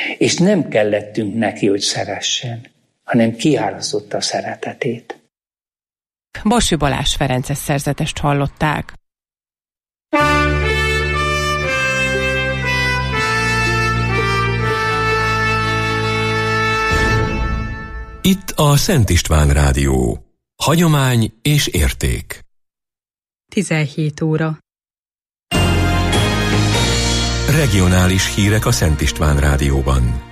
És nem kellettünk neki, hogy szeressen, hanem kiárasztotta a szeretetét. Borsy Balázs ferences szerzetest hallották. Itt a Szent István Rádió. Hagyomány és érték. 17 óra. Regionális hírek a Szent István Rádióban.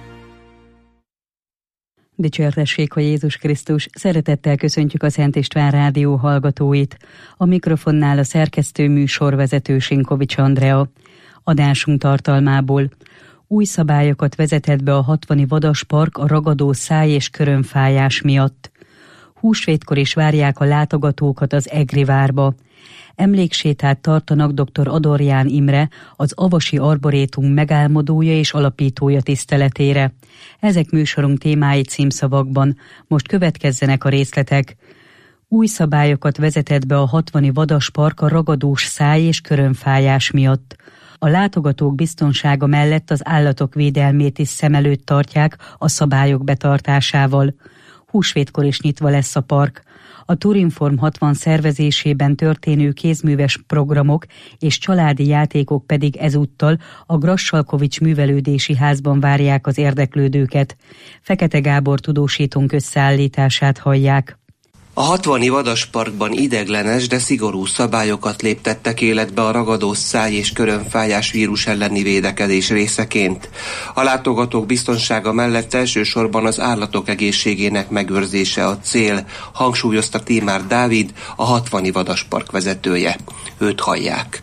Dicsértessék a Jézus Krisztus, szeretettel köszöntjük a Szent István Rádió hallgatóit. A mikrofonnál a szerkesztő műsorvezető Sinkovics Andrea. Adásunk tartalmából: új szabályokat vezetett be a 60. vadaspark a ragadó száj- és körömfájás miatt. Húsvétkor is várják a látogatókat az Egri várba. Emléksétát tartanak dr. Adorján Imre, az Avasi Arborétum megálmodója és alapítója tiszteletére. Ezek műsorunk témái címszavakban. Most következzenek a részletek. Új szabályokat vezetett be a 60. vadaspark a ragadós száj- és körömfájás miatt. A látogatók biztonsága mellett az állatok védelmét is szem előtt tartják a szabályok betartásával. Húsvétkor is nyitva lesz a park. A Turinform 60 szervezésében történő kézműves programok és családi játékok pedig ezúttal a Grassalkovich Művelődési Házban várják az érdeklődőket. Fekete Gábor tudósítónk összeállítását hallják. A 60. vadasparkban ideiglenes, de szigorú szabályokat léptettek életbe a ragadós száj- és körömfájás vírus elleni védekezés részeként. A látogatók biztonsága mellett elsősorban az állatok egészségének megőrzése a cél, hangsúlyozta Tímár Dávid, a 60. vadaspark vezetője. Őt hallják.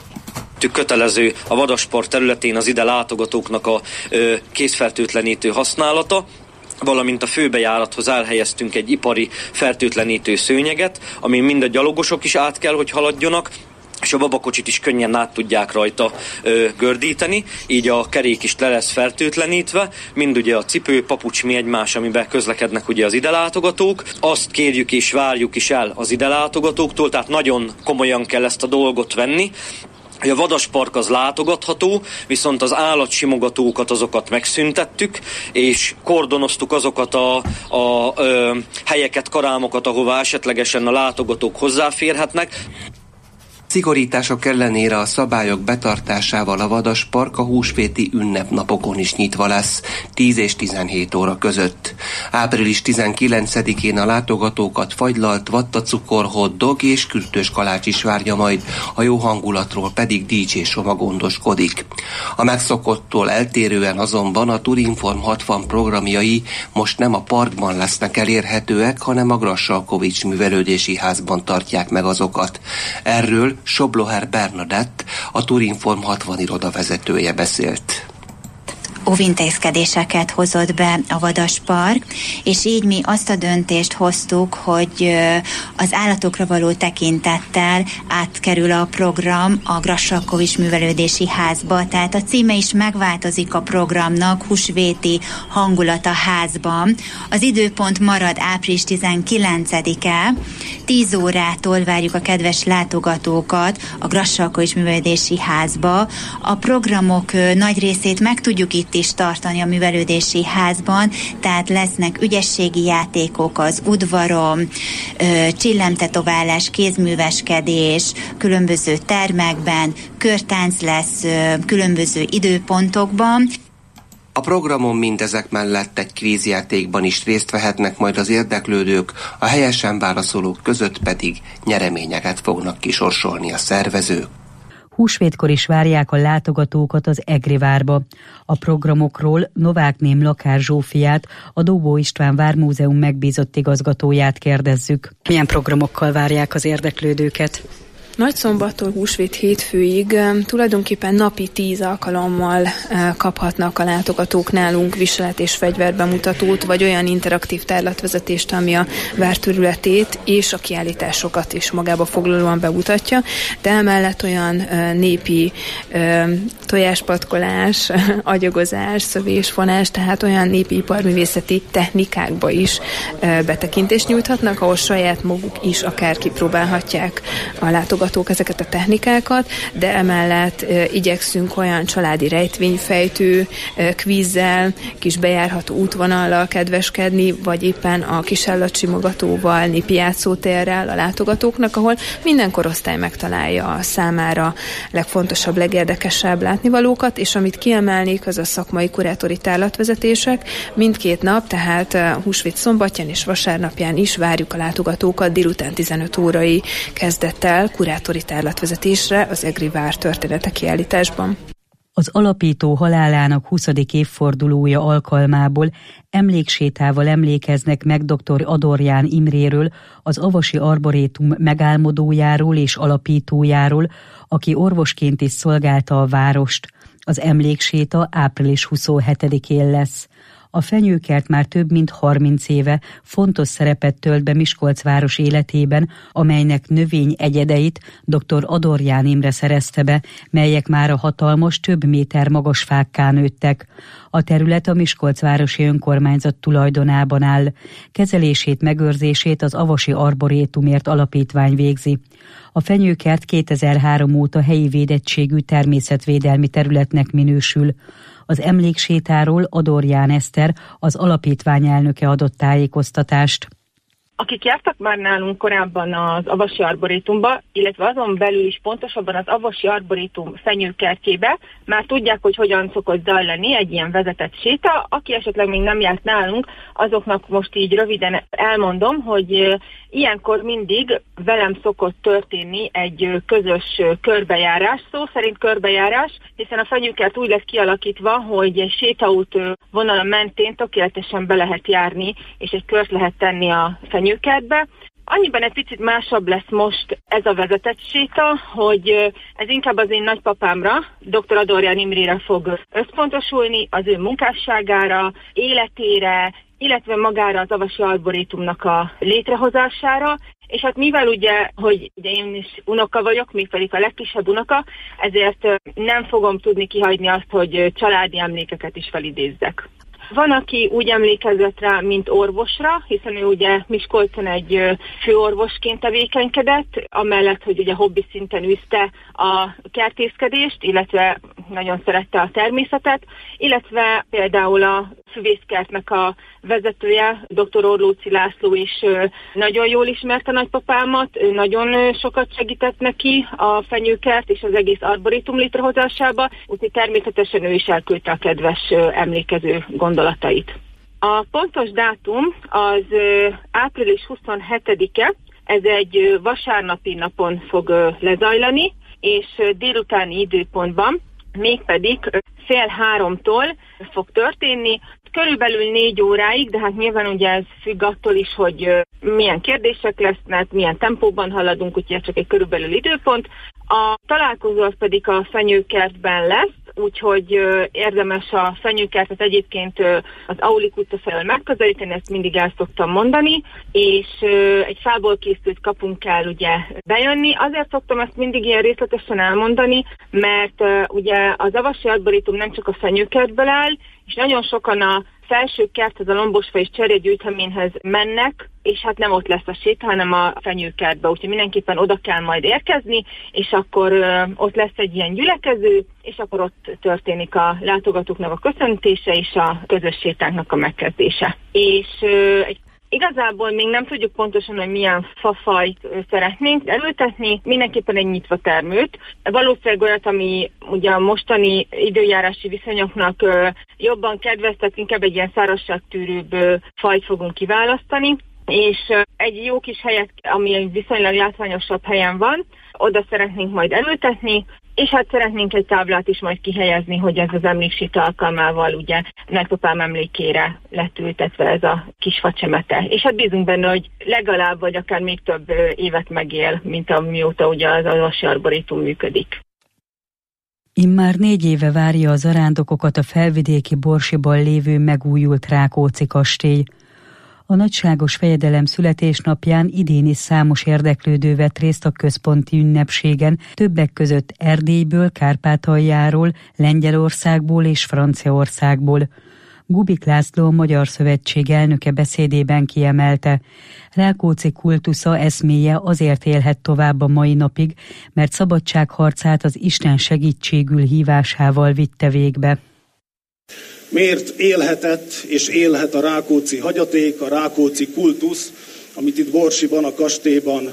Kötelező a vadaspark területén az ide látogatóknak a kézfertőtlenítő használata, valamint a főbejárathoz elhelyeztünk egy ipari fertőtlenítő szőnyeget, amin mind a gyalogosok is át kell, hogy haladjanak, és a babakocsit is könnyen át tudják rajta gördíteni, így a kerék is le lesz fertőtlenítve, mind ugye a cipő, papucs, mi egymás, amiben közlekednek ugye az ide látogatók. Azt kérjük és várjuk is el az ide látogatóktól, tehát nagyon komolyan kell ezt a dolgot venni. A vadaspark az látogatható, viszont az állatsimogatókat azokat megszüntettük, és kordonoztuk azokat a helyeket, karámokat, ahová esetlegesen a látogatók hozzáférhetnek. Szigorítások ellenére a szabályok betartásával a vadaspark a húsvéti ünnepnapokon is nyitva lesz, 10 és 17 óra között. Április 19-én a látogatókat fagylalt, vattacukor, hot-dog és kürtős kalács is várja majd, a jó hangulatról pedig DJ Soma gondoskodik. A megszokottól eltérően azonban a Turinform 60 programjai most nem a parkban lesznek elérhetőek, hanem a Grassalkovich Művelődési Házban tartják meg azokat. Erről Sobloher Bernadett, a Turinform 60 iroda vezetője beszélt. Óvintézkedéseket hozott be a vadaspark, és így mi azt a döntést hoztuk, hogy az állatokra való tekintettel átkerül a program a Grassalkovich Művelődési Házba, tehát a címe is megváltozik a programnak, húsvéti hangulat a házban. Az időpont marad április 19-e, 10 órától várjuk a kedves látogatókat a Grassalkovich Művelődési Házba. A programok nagy részét meg tudjuk itt is tartani a Művelődési Házban, tehát lesznek ügyességi játékok az udvaron, csillemtetoválás, kézműveskedés, különböző termekben, körtánc lesz különböző időpontokban. A programon mindezek mellett egy kvízjátékban is részt vehetnek majd az érdeklődők, a helyesen válaszolók között pedig nyereményeket fognak kisorsolni a szervezők. Húsvétkor is várják a látogatókat az Egri várba. A programokról Novák Ném Lakár Zsófiát, a Dóbó István Vármúzeum megbízott igazgatóját kérdezzük. Milyen programokkal várják az érdeklődőket? Nagyszombattól húsvét hétfőig tulajdonképpen napi 10 alkalommal kaphatnak a látogatók nálunk viselet- és fegyverbemutatót, vagy olyan interaktív tárlatvezetést, ami a vár területét és a kiállításokat is magába foglalóan bemutatja, de emellett olyan népi tojáspatkolás, agyagozás, szövésfonás, tehát olyan népi iparművészeti technikákba is betekintést nyújthatnak, ahol saját maguk is akár kipróbálhatják a látogatók látogatók ezeket a technikákat, de emellett igyekszünk olyan családi rejtvényfejtő kvízzel, kis bejárható útvonallal kedveskedni, vagy éppen a kisállatsimogatóval, népi játszótérrel a látogatóknak, ahol minden korosztály megtalálja a számára legfontosabb, legérdekesebb látnivalókat, és amit kiemelnék, az a szakmai kurátori tárlatvezetések. Mindkét nap, tehát húsvét szombatján és vasárnapján is várjuk a látogatókat délután 15 órai kezdettel kurátori tárlatvezetésre az Egri vár története kiállításban. Az alapító halálának 20. évfordulója alkalmából emléksétával emlékeznek meg dr. Adorján Imréről, az Avasi Arborétum megálmodójáról és alapítójáról, aki orvosként is szolgálta a várost. Az emlékséta április 27-én lesz. A fenyőkert már több mint 30 éve fontos szerepet tölt be Miskolc város életében, amelynek növény egyedeit dr. Adorján Imre szerezte be, melyek már a hatalmas, több méter magas fákká nőttek. A terület a Miskolcvárosi Önkormányzat tulajdonában áll. Kezelését, megőrzését az Avasi Arborétumért alapítvány végzi. A fenyőkert 2003 óta helyi védettségű természetvédelmi területnek minősül. Az emléksétáról Adorján Eszter, az alapítvány elnöke adott tájékoztatást. Akik jártak már nálunk korábban az Avasi Arborétumba, illetve azon belül is pontosabban az Avasi Arborétum fenyőkertjébe, már tudják, hogy hogyan szokott zajlani egy ilyen vezetett séta. Aki esetleg még nem járt nálunk, azoknak most így röviden elmondom, hogy ilyenkor mindig velem szokott történni egy közös körbejárás, szó szerint körbejárás, hiszen a fenyőkert úgy lett kialakítva, hogy egy sétaút vonala mentén tökéletesen be lehet járni, és egy kört lehet tenni a fenyőkertbe. Annyiban egy picit másabb lesz most ez a vezetett séta, hogy ez inkább az én nagypapámra, dr. Adorján Imrére fog összpontosulni, az ő munkásságára, életére, illetve magára az Avasi Arborétumnak a létrehozására, és hát mivel ugye én is unoka vagyok, még pedig a legkisebb unoka, ezért nem fogom tudni kihagyni azt, hogy családi emlékeket is felidézzek. Van, aki úgy emlékezett rá, mint orvosra, hiszen ő ugye Miskolcon egy főorvosként tevékenykedett, amellett, hogy ugye hobbi szinten űzte a kertészkedést, illetve nagyon szerette a természetet, illetve például a füvészkertnek a vezetője, dr. Orlóczy László is nagyon jól ismerte nagypapámat, ő nagyon sokat segített neki a fenyőkert és az egész arborétum létrehozásába, úgyhogy természetesen ő is elküldte a kedves emlékező gondolatait. A pontos dátum az április 27-e, ez egy vasárnapi napon fog lezajlani, és délutáni időpontban, mégpedig 2:30 fog történni, körülbelül 4 óráig, de hát nyilván ugye ez függ attól is, hogy milyen kérdések lesznek, milyen tempóban haladunk, úgyhogy csak egy körülbelül időpont. A találkozó az pedig a fenyőkertben lesz, úgyhogy érdemes a fenyőkertet egyébként az Aulik utca felől megközelíteni, ezt mindig el szoktam mondani, és egy fából készült kapunk kell ugye bejönni. Azért szoktam ezt mindig ilyen részletesen elmondani, mert ugye az Avasi Arborétum nem csak a fenyőkertből áll, és nagyon sokan a felső kert, az a Lombosfa és Cserjegyűjteményhez mennek, és hát nem ott lesz a séta, hanem a fenyőkertbe, úgyhogy mindenképpen oda kell majd érkezni, és akkor ott lesz egy ilyen gyülekező, és akkor ott történik a látogatóknak a köszöntése és a közös sétánknak a megkezdése. És igazából még nem tudjuk pontosan, hogy milyen fafajt szeretnénk elültetni, mindenképpen egy nyitva termőt. Valószínűleg olyat, ami ugye a mostani időjárási viszonyoknak jobban kedveztet, inkább egy ilyen szárazságtűrőbb fajt fogunk kiválasztani, és egy jó kis helyet, ami viszonylag látványosabb helyen van, oda szeretnénk majd elültetni, és hát szeretnénk egy táblát is majd kihelyezni, hogy ez az emlékséta alkalmával ugye nagypapám emlékére lett ültetve ez a kis facsemete. És hát bízunk benne, hogy legalább vagy akár még több évet megél, mint amióta ugye az Avasi Arborétum működik. Immár 4 éve várja a zarándokokat a felvidéki Borsiban lévő megújult Rákóczi kastély. A nagyságos fejedelem születésnapján idén is számos érdeklődő vett részt a központi ünnepségen, többek között Erdélyből, Kárpátaljáról, Lengyelországból és Franciaországból. Gubik László, a Magyar Szövetség elnöke beszédében kiemelte, Rákóczi kultusza eszméje azért élhet tovább a mai napig, mert szabadságharcát az Isten segítségül hívásával vitte végbe. Miért élhetett és élhet a rákóczi hagyaték, a rákóczi kultusz, amit itt Borsiban, a kastélyban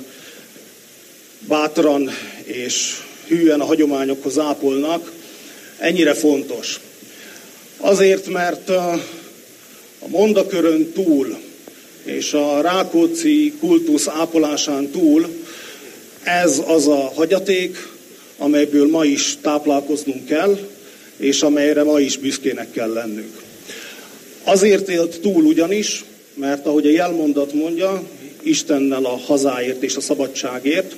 bátran és hűen a hagyományokhoz ápolnak, ennyire fontos? Azért, mert a mondakörön túl és a rákóczi kultusz ápolásán túl ez az a hagyaték, amelyből ma is táplálkoznunk kell, és amelyre ma is büszkének kell lennünk. Azért élt túl ugyanis, mert ahogy a jelmondat mondja, Istennel a hazáért és a szabadságért,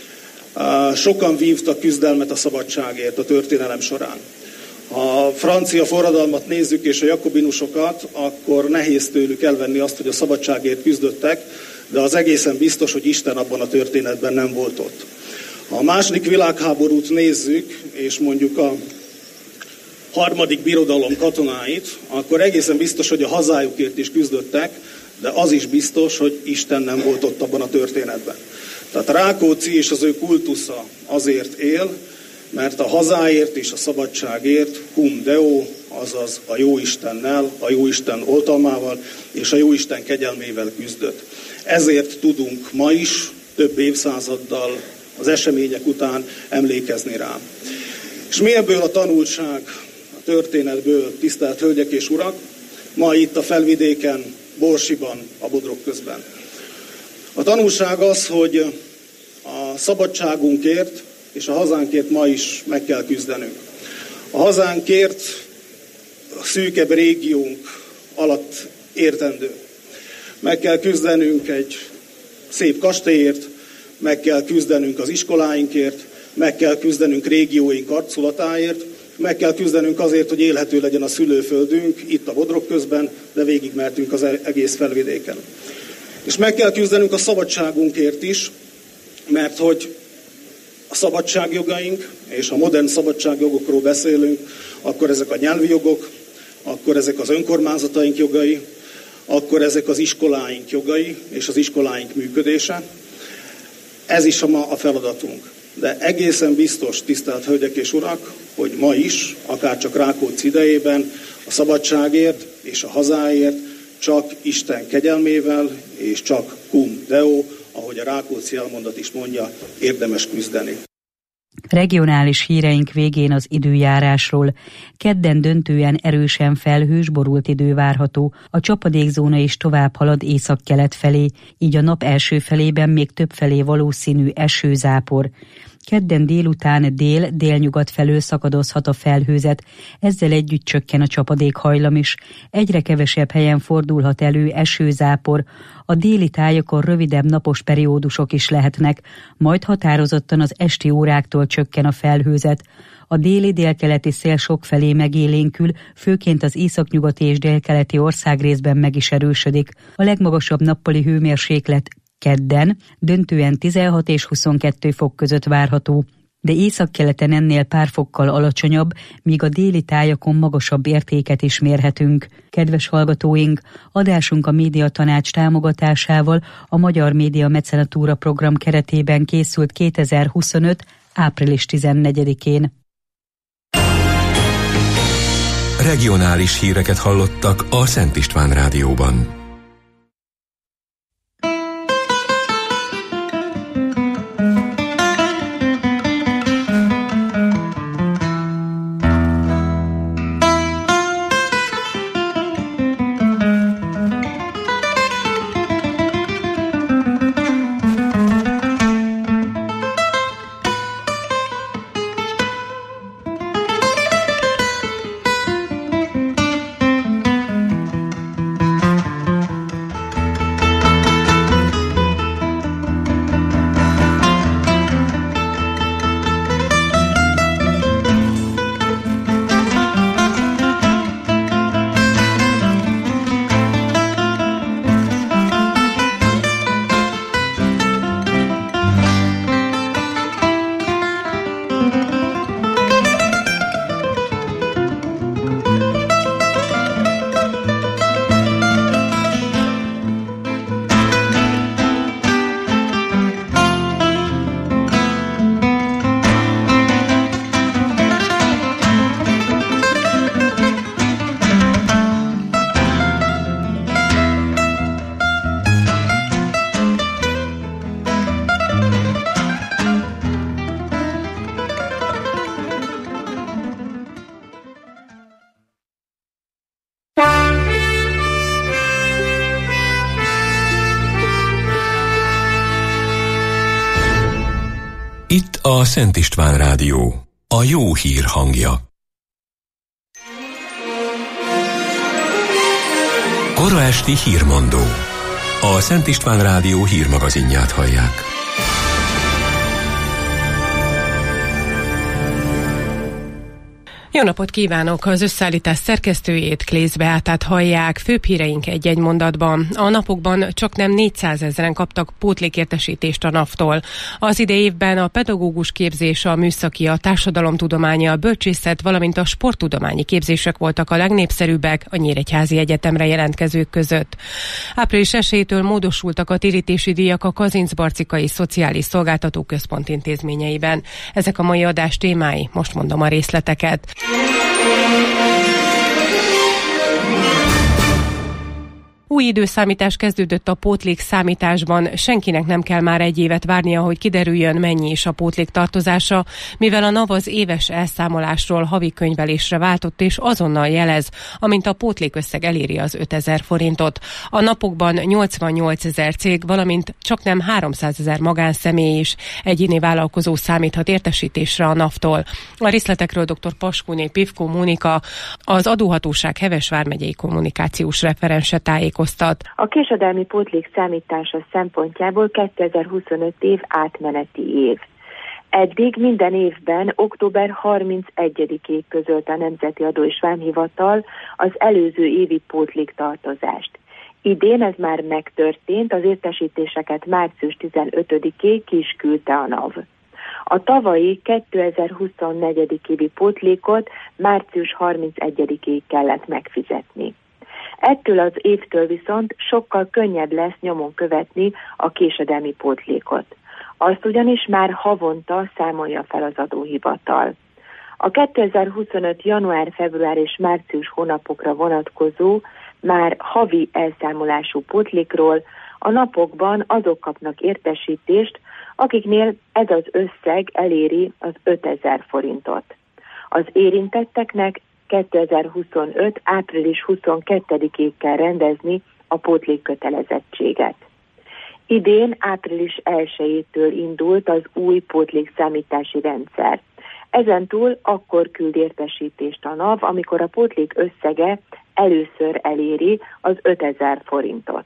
sokan vívtak küzdelmet a szabadságért a történelem során. Ha a francia forradalmat nézzük és a jakobinusokat, akkor nehéz tőlük elvenni azt, hogy a szabadságért küzdöttek, de az egészen biztos, hogy Isten abban a történetben nem volt ott. Ha a második világháborút nézzük, és mondjuk a harmadik birodalom katonáit, akkor egészen biztos, hogy a hazájukért is küzdöttek, de az is biztos, hogy Isten nem volt ott abban a történetben. Tehát Rákóczi és az ő kultusza azért él, mert a hazáért és a szabadságért cum Deo, azaz a Jóistennel, a Jóisten oltalmával és a Jóisten kegyelmével küzdött. Ezért tudunk ma is, több évszázaddal az események után emlékezni rá. És mi ebből a tanulság a történetből, tisztelt hölgyek és urak, ma itt a Felvidéken, Borsiban, a Bodrog közben? A tanulság az, hogy a szabadságunkért és a hazánkért ma is meg kell küzdenünk. A hazánkért a szűkebb régiónk alatt értendő. Meg kell küzdenünk egy szép kastélyért, meg kell küzdenünk az iskoláinkért, meg kell küzdenünk régióink arculatáért, meg kell küzdenünk azért, hogy élhető legyen a szülőföldünk itt a Bodrog közben, de végigmehetünk az egész Felvidéken. És meg kell küzdenünk a szabadságunkért is, mert hogy a szabadságjogaink, és a modern szabadságjogokról beszélünk, akkor ezek a nyelvi jogok, akkor ezek az önkormányzataink jogai, akkor ezek az iskoláink jogai, és az iskoláink működése. Ez is ma a feladatunk. De egészen biztos, tisztelt hölgyek és urak, hogy ma is, akárcsak Rákóczi idejében, a szabadságért és a hazáért csak Isten kegyelmével, és csak cum Deo, ahogy a Rákóczi elmondat is mondja, érdemes küzdeni. Regionális híreink végén az időjárásról. Kedden döntően erősen felhős, borult idő várható. A csapadékzóna is tovább halad északkelet felé, így a nap első felében még többfelé valószínű esőzápor. Kedden délután délnyugat felől szakadozhat a felhőzet, ezzel együtt csökken a csapadékhajlam is. Egyre kevesebb helyen fordulhat elő esőzápor, a déli tájakon rövidebb napos periódusok is lehetnek, majd határozottan az esti óráktól csökken a felhőzet. A déli-délkeleti szél sokfelé megélénkül, főként az északnyugati és délkeleti országrészben meg is erősödik. A legmagasabb nappali hőmérséklet kedden döntően 16 és 22 fok között várható, de északkeleten ennél pár fokkal alacsonyabb, míg a déli tájakon magasabb értéket is mérhetünk. Kedves hallgatóink, adásunk a Médiatanács támogatásával a Magyar Média Mecenatúra program keretében készült 2025. április 14-én. Regionális híreket hallottak a Szent István Rádióban. A Szent István Rádió. A jó hír hangja. Kora esti hírmondó. A Szent István Rádió hírmagazinját hallják. Jó napot kívánok! Az összeállítás szerkesztőjét, Klész Beátát hallják. Főbb híreink egy-egy mondatban. A napokban csaknem 400 000 kaptak pótlékértesítést a NAV-tól. Az idei évben a pedagógus képzés, a műszaki, a társadalomtudományi, a bölcsészet, valamint a sporttudományi képzések voltak a legnépszerűbbek a Nyíregyházi Egyetemre jelentkezők között. Április 1-től módosultak a térítési díjak a Kazincbarcikai Szociális Szolgáltató Központ intézményeiben. Ezek a mai adás témái, most mondom a részleteket. Új időszámítás kezdődött a pótlék számításban. Senkinek nem kell már egy évet várnia, hogy kiderüljön, mennyi is a pótlék tartozása, mivel a NAV az éves elszámolásról havi könyvelésre váltott, és azonnal jelez, amint a pótlékösszeg eléri az 5000 forintot. A napokban 88 000 cég, valamint csaknem 300 000 magánszemély is, egyéni vállalkozó számíthat értesítésre a NAV-tól. A részletekről dr. Paskóné Pivko Mónika, az adóhatóság Heves vármegyei kommunikációs referense tájékoztat. A késedelmi pótlék számítása szempontjából 2025 év átmeneti év. Eddig minden évben október 31-ig közölt a Nemzeti Adó és Vámhivatal az előző évi pótlék tartozást. Idén ez már megtörtént, az értesítéseket március 15-ig ki is küldte a NAV. A tavalyi 2024. évi pótlékot március 31-ig kellett megfizetni. Ettől az évtől viszont sokkal könnyebb lesz nyomon követni a késedelmi pótlékot. Azt ugyanis már havonta számolja fel az adóhivatal. A 2025. január, február és március hónapokra vonatkozó már havi elszámolású pótlékról a napokban azok kapnak értesítést, akiknél ez az összeg eléri az 5000 forintot. Az érintetteknek 2025. április 22-ig kell rendezni a pótlékkötelezettséget. Idén április 1-től indult az új pótlékszámítási rendszer. Ezentúl akkor küld értesítést a NAV, amikor a pótlék összege először eléri az 5000 forintot.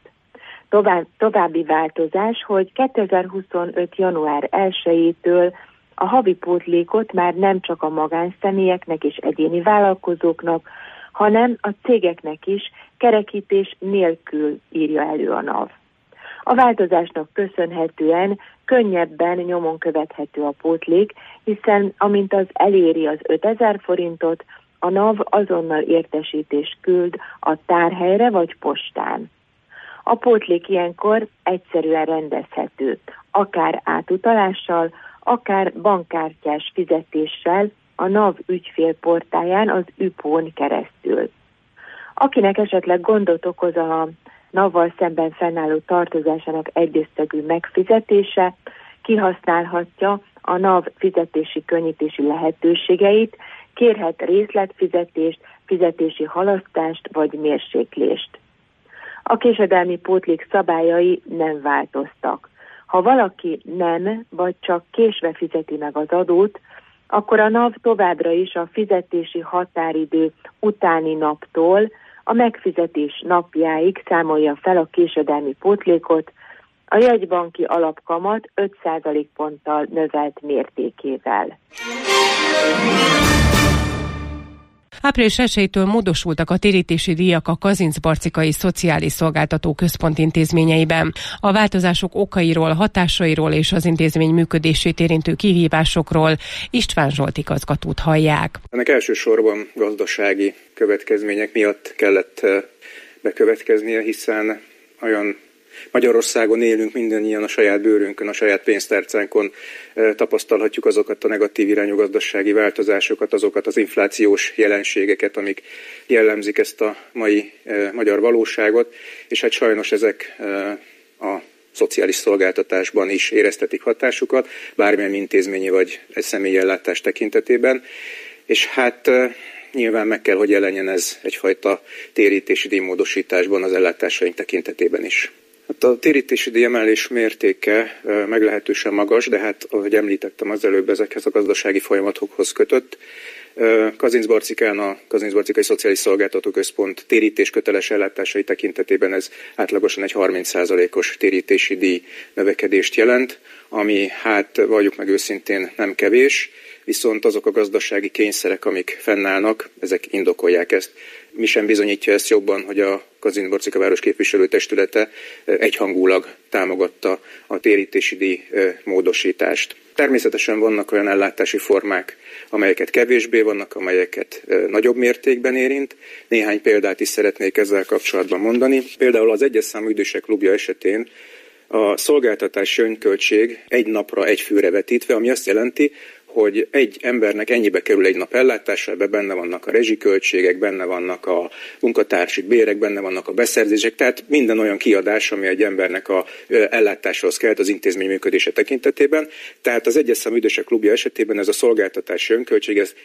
További változás, hogy 2025. január 1-től a havi pótlékot már nem csak a magánszemélyeknek és egyéni vállalkozóknak, hanem a cégeknek is kerekítés nélkül írja elő a NAV. A változásnak köszönhetően könnyebben nyomon követhető a pótlék, hiszen amint az eléri az 5000 forintot, a NAV azonnal értesítést küld a tárhelyre vagy postán. A pótlék ilyenkor egyszerűen rendezhető, akár átutalással, akár bankkártyás fizetéssel a NAV ügyfélportáján, az ÜPON keresztül. Akinek esetleg gondot okoz a NAV-val szemben fennálló tartozásának egyösszegű megfizetése, kihasználhatja a NAV fizetési könnyítési lehetőségeit, kérhet részletfizetést, fizetési halasztást vagy mérséklést. A késedelmi pótlék szabályai nem változtak. Ha valaki nem, vagy csak késve fizeti meg az adót, akkor a NAV továbbra is a fizetési határidő utáni naptól a megfizetés napjáig számolja fel a késedelmi pótlékot a jegybanki alapkamat 5% ponttal növelt mértékével. Április 1-től módosultak a térítési díjak a Kazincbarcikai Szociális Szolgáltató Központ intézményeiben. A változások okairól, hatásairól és az intézmény működését érintő kihívásokról István Zsolt igazgatót hallják. Ennek elsősorban gazdasági következmények miatt kellett bekövetkeznie, hiszen olyan Magyarországon élünk, mindannyian a saját bőrünkön, a saját pénztárcánkon tapasztalhatjuk azokat a negatív irányú gazdasági változásokat, azokat az inflációs jelenségeket, amik jellemzik ezt a mai magyar valóságot, és hát sajnos ezek a szociális szolgáltatásban is éreztetik hatásukat, bármilyen intézményi vagy egy személyi ellátás tekintetében, és hát nyilván meg kell, hogy jelenjen ez egyfajta térítési díjmódosításban az ellátásaink tekintetében is. A A térítési díjemelés mértéke meglehetősen magas, de hát, ahogy említettem az előbb, ezekhez a gazdasági folyamatokhoz kötött. Kazincbarcikán a Kazincbarcikai Szociális Szolgáltató Központ térítésköteles ellátásai tekintetében ez átlagosan egy 30%-os térítési díj növekedést jelent, ami hát valljuk meg őszintén nem kevés, viszont azok a gazdasági kényszerek, amik fennállnak, ezek indokolják ezt. Mi sem bizonyítja ezt jobban, hogy a Kazincbarcika város képviselőtestülete egyhangulag támogatta a térítési díj módosítást. Természetesen vannak olyan ellátási formák, amelyeket kevésbé, vannak, amelyeket nagyobb mértékben érint. Néhány példát is szeretnék ezzel kapcsolatban mondani. Például az egyes számú idősek klubja esetén a szolgáltatási önköltség egy napra egy főre vetítve, ami azt jelenti, hogy egy embernek ennyibe kerül egy nap ellátása, ebben benne vannak a rezsiköltségek, benne vannak a munkatársi bérek, benne vannak a beszerzések, tehát minden olyan kiadás, ami egy embernek a ellátáshoz kellett az intézmény működése tekintetében. Tehát az egyes számú idősek klubja esetében ez a szolgáltatási önköltség, ez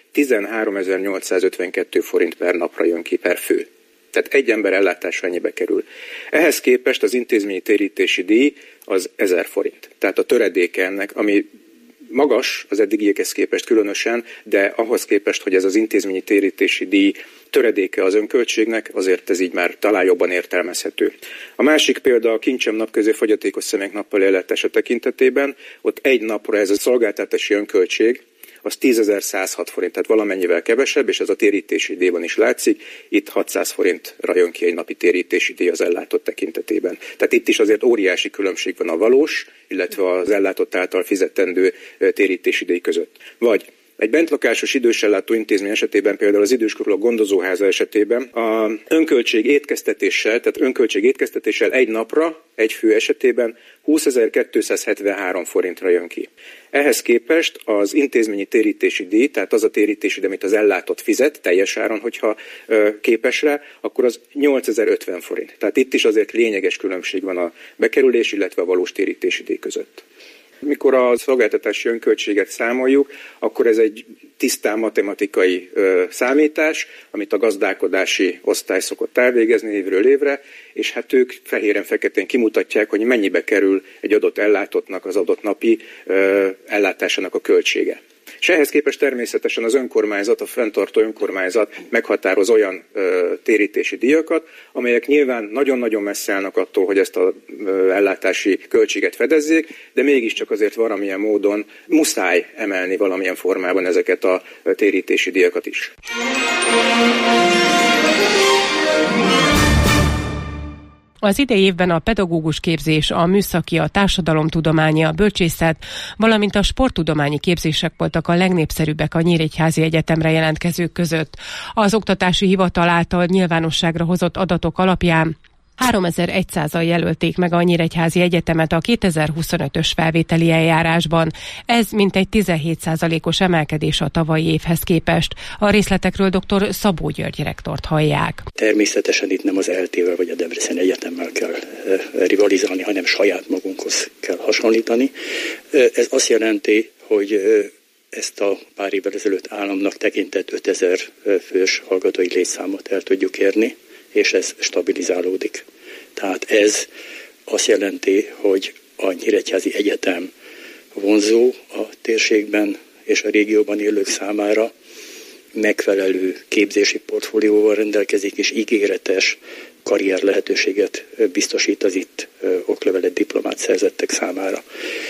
13.852 forint per napra jön ki per fő. Tehát egy ember ellátása ennyibe kerül. Ehhez képest az intézményi térítési díj az 1000 forint. Tehát a töredéke ennek, ami magas az eddigiekhez képest különösen, de ahhoz képest, hogy ez az intézményi térítési díj töredéke az önköltségnek, azért ez így már talán jobban értelmezhető. A másik példa a Kincsem napközé fogyatékos személyek nappali ellátása tekintetében, ott egy napra ez a szolgáltatási önköltség, az 10.106 forint, tehát valamennyivel kevesebb, és ez a térítési díjban is látszik, itt 600 forintra jön ki egy napi térítési díj az ellátott tekintetében. Tehát itt is azért óriási különbség van a valós, illetve az ellátott által fizetendő térítési díj között. Vagy egy bentlakásos idősellátó intézmény esetében, például az időskorúak gondozóháza esetében a önköltség étkeztetéssel egy napra, egy fő esetében 20.273 forintra jön ki. Ehhez képest az intézményi térítési díj, tehát az a térítési díj, amit az ellátott fizet teljes áron, hogyha képes rá, akkor az 8.050 forint. Tehát itt is azért lényeges különbség van a bekerülés, illetve a valós térítési díj között. Mikor a szolgáltatási önköltséget számoljuk, akkor ez egy tisztán matematikai számítás, amit a gazdálkodási osztály szokott elvégezni évről évre, és hát ők fehéren-feketén kimutatják, hogy mennyibe kerül egy adott ellátottnak az adott napi ellátásának a költsége. És ehhez képest természetesen az önkormányzat, a fenntartó önkormányzat meghatároz olyan térítési díjakat, amelyek nyilván nagyon-nagyon messze állnak attól, hogy ezt az ellátási költséget fedezzék, de mégiscsak azért valamilyen módon muszáj emelni valamilyen formában ezeket a térítési díjakat is. Az idei évben a pedagógus képzés, a műszaki, a társadalomtudományi, a bölcsészet, valamint a sporttudományi képzések voltak a legnépszerűbbek a Nyíregyházi Egyetemre jelentkezők között. Az Oktatási Hivatal által nyilvánosságra hozott adatok alapján 3100-al jelölték meg a Nyíregyházi Egyetemet a 2025-ös felvételi eljárásban. Ez mintegy 17%-os emelkedés a tavalyi évhez képest. A részletekről dr. Szabó György rektort hallják. Természetesen itt nem az ELTE-vel vagy a Debreceni Egyetemmel kell rivalizálni, hanem saját magunkhoz kell hasonlítani. Ez azt jelenti, hogy ezt a pár évvel ezelőtt államnak tekintett 5000 fős hallgatói létszámot el tudjuk érni, és ez stabilizálódik. Tehát ez azt jelenti, hogy a Nyíregyházi Egyetem vonzó a térségben és a régióban élők számára, megfelelő képzési portfólióval rendelkezik, és ígéretes karrier lehetőséget biztosít az itt oklevelet diplomát szerzettek számára.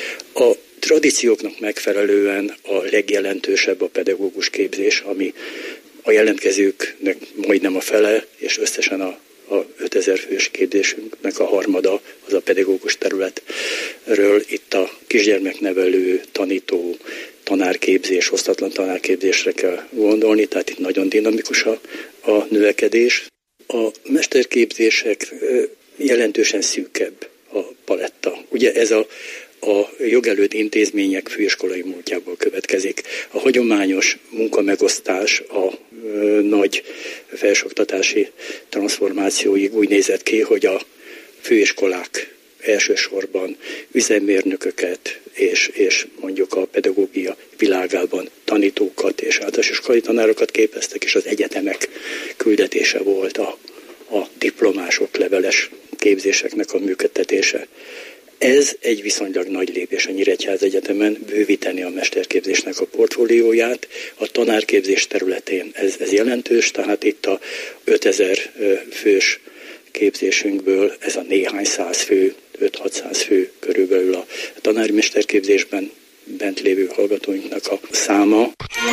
A tradícióknak megfelelően a legjelentősebb a pedagógus képzés, ami a jelentkezőknek majdnem a fele, és összesen a 5000 fős képzésünknek a harmada az a pedagógus területről. Itt a kisgyermeknevelő, tanító, tanárképzés, osztatlan tanárképzésre kell gondolni, tehát itt nagyon dinamikus a növekedés. A mesterképzések jelentősen szűkebb a paletta. Ugye ez a jogelőtt intézmények főiskolai múltjából következik. A hagyományos munkamegosztás a nagy felsőoktatási transformációig úgy nézett ki, hogy a főiskolák elsősorban üzemmérnököket és mondjuk a pedagógia világában tanítókat és általános iskolai tanárokat képeztek, és az egyetemek küldetése volt a diplomások leveles képzéseknek a működtetése. Ez egy viszonylag nagy lépés a Nyíregyházegyetemen, bővíteni a mesterképzésnek a portfólióját. A tanárképzés területén ez jelentős, tehát itt a 5000 fős képzésünkből ez a néhány száz fő, 5-600 fő körülbelül a tanári mesterképzésben bent lévő hallgatóinknak a száma.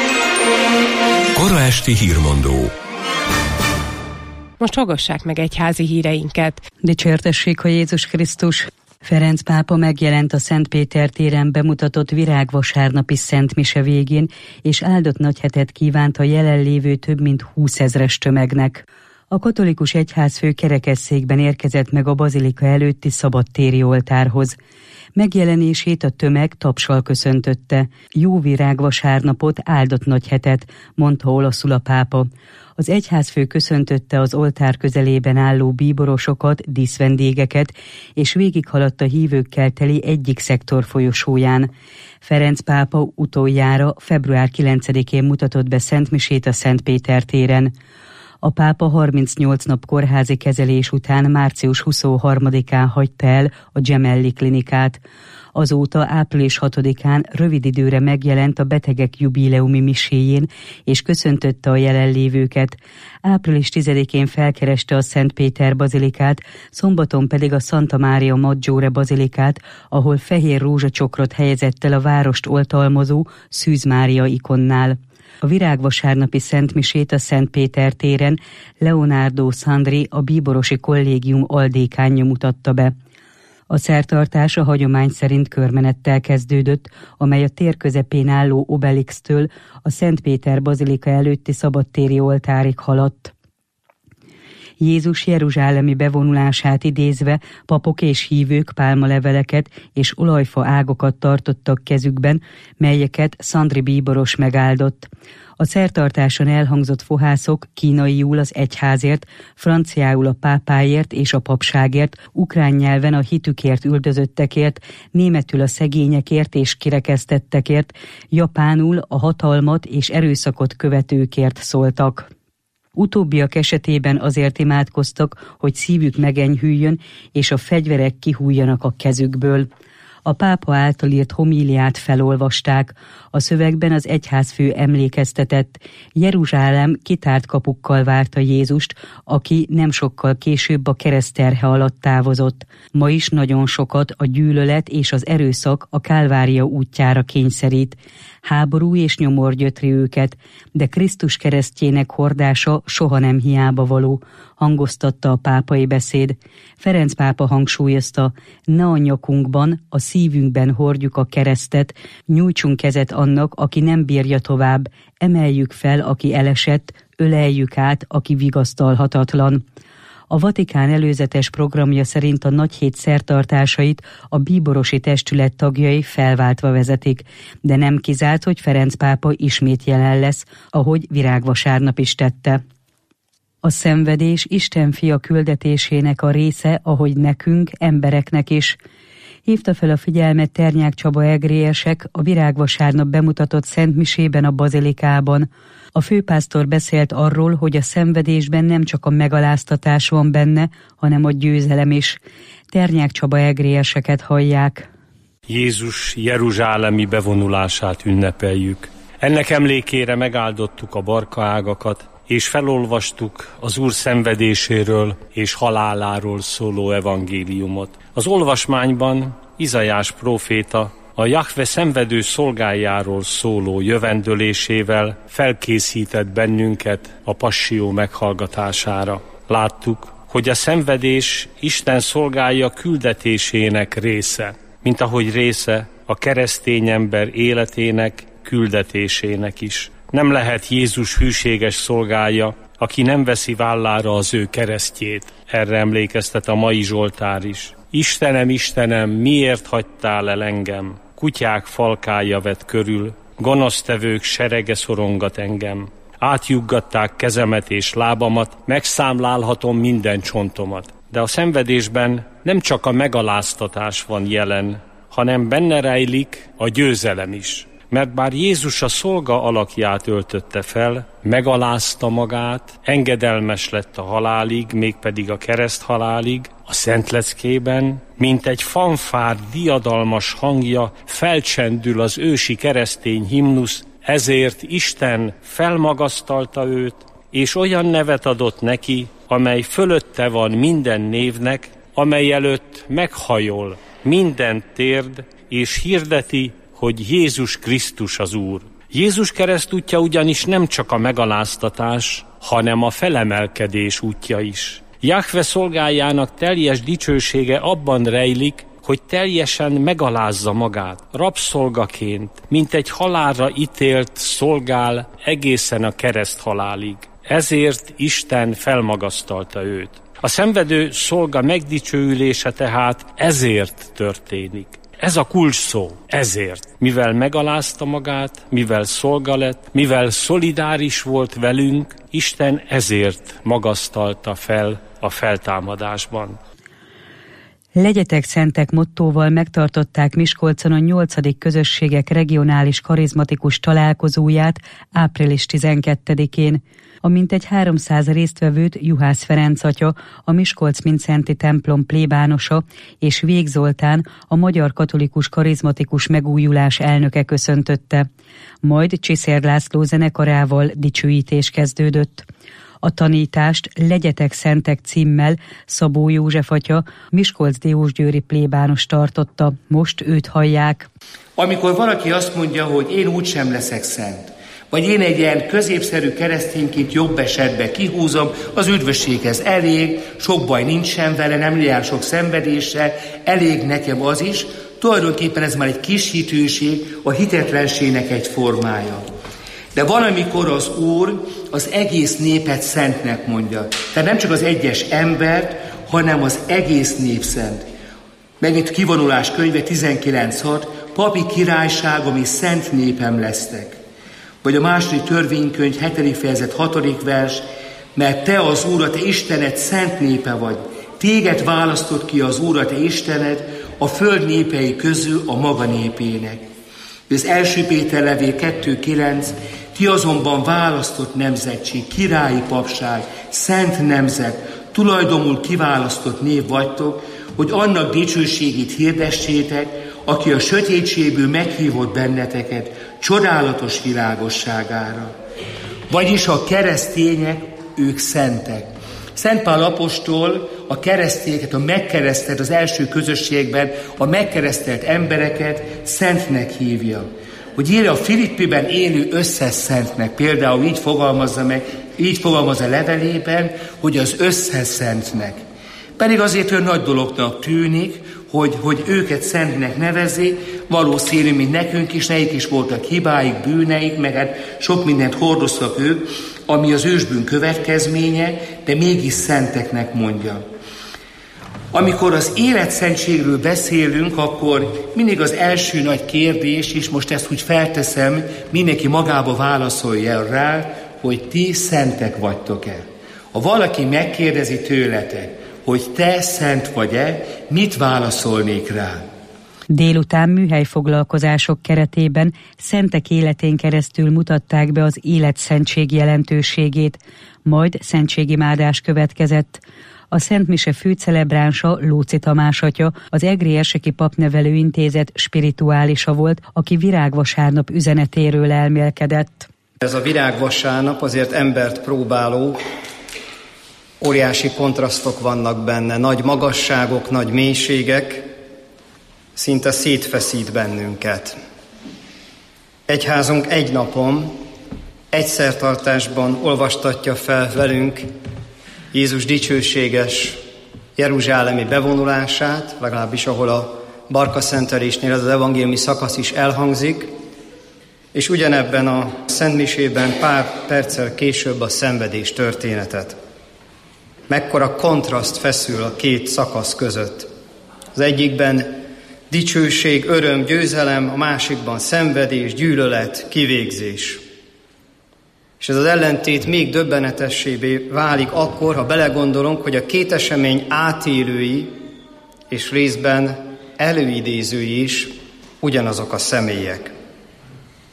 Kora esti hírmondó. Most hallgassák meg egyházi híreinket. Dicsértessék a Jézus Krisztus! Ferenc pápa megjelent a Szent Péter téren bemutatott virágvasárnapi szentmise végén, és áldott nagyhetet kívánt a jelenlévő több mint 20 000-es tömegnek. A katolikus egyházfő kerekesszékben érkezett meg a bazilika előtti szabadtéri oltárhoz. Megjelenését a tömeg tapssal köszöntötte. Jó virágvasárnapot, áldott nagyhetet, mondta olaszul a pápa. Az egyházfő köszöntötte az oltár közelében álló bíborosokat, díszvendégeket, és végighaladt a hívőkkel teli egyik szektor folyosóján. Ferenc pápa utoljára február 9-én mutatott be szentmisét a Szent Péter téren. A pápa 38 nap kórházi kezelés után március 23-án hagyta el a Gemelli klinikát. Azóta április 6-án rövid időre megjelent a betegek jubileumi miséjén, és köszöntötte a jelenlévőket. Április 10-én felkereste a Szent Péter bazilikát, szombaton pedig a Santa Maria Maggiore bazilikát, ahol fehér rózsacsokrot helyezett el a várost oltalmazó Szűz Mária ikonnál. A virágvasárnapi szentmisét a Szent Péter téren Leonardo Sandri, a bíborosi kollégium aldékánja mutatta be. A szertartás a hagyomány szerint körmenettel kezdődött, amely a tér közepén álló Obelixtől a Szent Péter bazilika előtti szabadtéri oltárig haladt. Jézus jeruzsálemi bevonulását idézve papok és hívők pálmaleveleket és olajfa ágokat tartottak kezükben, melyeket Sandri bíboros megáldott. A szertartáson elhangzott fohászok kínaiul az egyházért, franciául a pápáért és a papságért, ukrán nyelven a hitükért üldözöttekért, németül a szegényekért és kirekesztettekért, japánul a hatalmat és erőszakot követőkért szóltak. Utóbbiak esetében azért imádkoztak, hogy szívük megenyhüljön, és a fegyverek kihújjanak a kezükből. A pápa által írt homíliát felolvasták. A szövegben az egyházfő emlékeztetett. Jeruzsálem kitárt kapukkal várta Jézust, aki nem sokkal később a keresztterhe alatt távozott. Ma is nagyon sokat a gyűlölet és az erőszak a Kálvária útjára kényszerít. Háború és nyomor gyötri őket, de Krisztus keresztjének hordása soha nem hiába való, hangoztatta a pápai beszéd. Ferenc pápa hangsúlyozta, ne a nyakunkban, a szívünkben hordjuk a keresztet, nyújtsunk kezet annak, aki nem bírja tovább, emeljük fel, aki elesett, öleljük át, aki vigasztalhatatlan. A Vatikán előzetes programja szerint a nagyhét szertartásait a bíborosi testület tagjai felváltva vezetik, de nem kizárt, hogy Ferenc pápa ismét jelen lesz, ahogy virágvasárnap is tette. A szenvedés Isten fia küldetésének a része, ahogy nekünk, embereknek is. Hívta fel a figyelmet Ternyák Csaba egrélyesek a virágvasárnap bemutatott szentmisében a bazilikában. A főpásztor beszélt arról, hogy a szenvedésben nem csak a megaláztatás van benne, hanem a győzelem is. Ternyák Csaba egrélyeseket hallják. Jézus jeruzsálemi bevonulását ünnepeljük. Ennek emlékére megáldottuk a barkaágakat, és felolvastuk az Úr szenvedéséről és haláláról szóló evangéliumot. Az olvasmányban Izaiás próféta a Jahve szenvedő szolgájáról szóló jövendölésével felkészített bennünket a passió meghallgatására. Láttuk, hogy a szenvedés Isten szolgája küldetésének része, mint ahogy része a keresztény ember életének küldetésének is. Nem lehet Jézus hűséges szolgája, aki nem veszi vállára az ő keresztjét. Erre emlékeztet a mai Zsoltár is. Istenem, Istenem, miért hagytál el engem? Kutyák falkája vett körül, gonosztevők serege szorongat engem. Átjuggatták kezemet és lábamat, megszámlálhatom minden csontomat. De a szenvedésben nem csak a megaláztatás van jelen, hanem benne rejlik a győzelem is. mert bár Jézus a szolga alakját öltötte fel, megalázta magát, engedelmes lett a halálig, mégpedig a kereszthalálig, a szentleckében, mint egy fanfár diadalmas hangja felcsendül az ősi keresztény himnusz, ezért Isten felmagasztalta őt, és olyan nevet adott neki, amely fölötte van minden névnek, amely előtt meghajol minden térd, és hirdeti, hogy Jézus Krisztus az Úr. Jézus keresztútja ugyanis nem csak a megaláztatás, hanem a felemelkedés útja is. Jahve szolgájának teljes dicsősége abban rejlik, hogy teljesen megalázza magát, rabszolgaként, mint egy halálra ítélt szolgál egészen a kereszthalálig. Ezért Isten felmagasztalta őt. A szenvedő szolga megdicsőülése tehát ezért történik. Ez a kulcs szó, ezért. Mivel megalázta magát, mivel szolga lett, mivel szolidáris volt velünk, Isten ezért magasztalta fel a feltámadásban. Legyetek szentek mottóval megtartották Miskolcon a 8. közösségek regionális karizmatikus találkozóját április 12-én. A mintegy 300 résztvevőt Juhász Ferenc atya, a Miskolc-Mindszenty templom plébánosa és Vég Zoltán, a Magyar Katolikus Karizmatikus Megújulás elnöke köszöntötte. Majd Csiszér László zenekarával dicsőítés kezdődött. A tanítást Legyetek szentek címmel Szabó József atya, Miskolc-Diósgyőri plébános tartotta. Most őt hallják. Amikor valaki azt mondja, hogy én úgysem leszek szent, vagy én egy ilyen középszerű keresztényként jobb esetben kihúzom, az üdvösséghez elég, sok baj nincsen vele, nem jár sok szenvedése, elég nekem az is, tulajdonképpen ez már egy kis hitőség, a hitetlenségnek egy formája. De van, amikor az Úr az egész népet szentnek mondja. Tehát nem csak az egyes embert, hanem az egész nép szent. Megint Kivonulás könyve 19.6, papi királyságom és szent népem lesztek. Vagy a második törvénykönyv 7. fejezet 6. vers, mert te az Úr, a te Istened szent népe vagy. Téged választott ki az Úr, a te Istened a föld népei közül a maga népének. Az 1. Péter levél 2.9, ti azonban választott nemzetség, királyi papság, szent nemzet, tulajdonul kiválasztott név vagytok, hogy annak dicsőségét hirdessétek, aki a sötétségből meghívott benneteket csodálatos világosságára. Vagyis a keresztények, ők szentek. Szent Pál apostol a keresztényeket, a megkeresztelt, az első közösségben a megkeresztelt embereket szentnek hívja. Hogy írja a Filippiben élő összes szentnek, például így fogalmazza levelében, hogy az összes szentnek. Pedig azért olyan nagy dolognak tűnik, hogy őket szentnek nevezi, valószínű, mint nekünk is, nekik is voltak hibáik, bűneik, meg hát sok mindent hordoztak ők, ami az ősbűn következménye, de mégis szenteknek mondja. Amikor az életszentségről beszélünk, akkor mindig az első nagy kérdés, és most ezt úgy felteszem, mindenki magába válaszolja rá, hogy ti szentek vagytok-e. Ha valaki megkérdezi tőletek, hogy te szent vagy-e, mit válaszolnék rá? Délután műhelyfoglalkozások keretében szentek életén keresztül mutatták be az életszentség jelentőségét, majd szentségimádás következett. A Szent Mise főcelebránsa, Lóczy Tamás atya, az Egri-Erseki Papnevelő Intézet spirituálisa volt, aki virágvasárnap üzenetéről elmélkedett. Ez a virágvasárnap azért embert próbáló, óriási kontrasztok vannak benne, nagy magasságok, nagy mélységek, szinte szétfeszít bennünket. Egyházunk egy napon, egy szertartásban olvastatja fel velünk Jézus dicsőséges jeruzsálemi bevonulását, legalábbis ahol a barkaszentelésnél ez az evangéliumi szakasz is elhangzik, és ugyanebben a szentmisében pár perccel később a szenvedés történetet. Mekkora kontraszt feszül a két szakasz között. Az egyikben dicsőség, öröm, győzelem, a másikban szenvedés, gyűlölet, kivégzés. És ez az ellentét még döbbenetessébbé válik akkor, ha belegondolunk, hogy a két esemény átélői és részben előidézői is ugyanazok a személyek.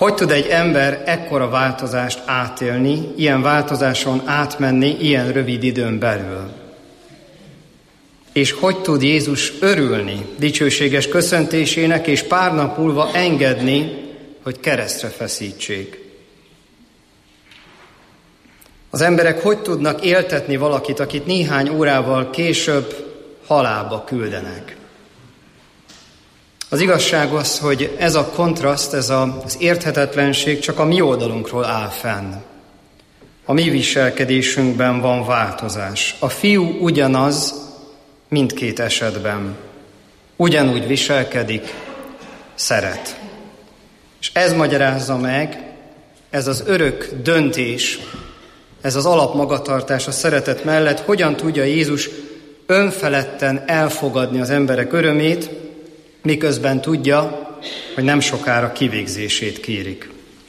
Hogy tud egy ember ekkora változást átélni, ilyen változáson átmenni ilyen rövid időn belül? És hogy tud Jézus örülni dicsőséges köszöntésének, és pár nap múlva engedni, hogy keresztre feszítsék? Az emberek hogy tudnak éltetni valakit, akit néhány órával később halálba küldenek? Az igazság az, hogy ez a kontraszt, ez az érthetetlenség csak a mi oldalunkról áll fenn. A mi viselkedésünkben van változás. A fiú ugyanaz mindkét esetben. Ugyanúgy viselkedik, szeret. És ez magyarázza meg, ez az örök döntés, ez az alapmagatartás a szeretet mellett, hogyan tudja Jézus önfeledten elfogadni az emberek örömét, miközben tudja, hogy nem sokára kivégzését kérik.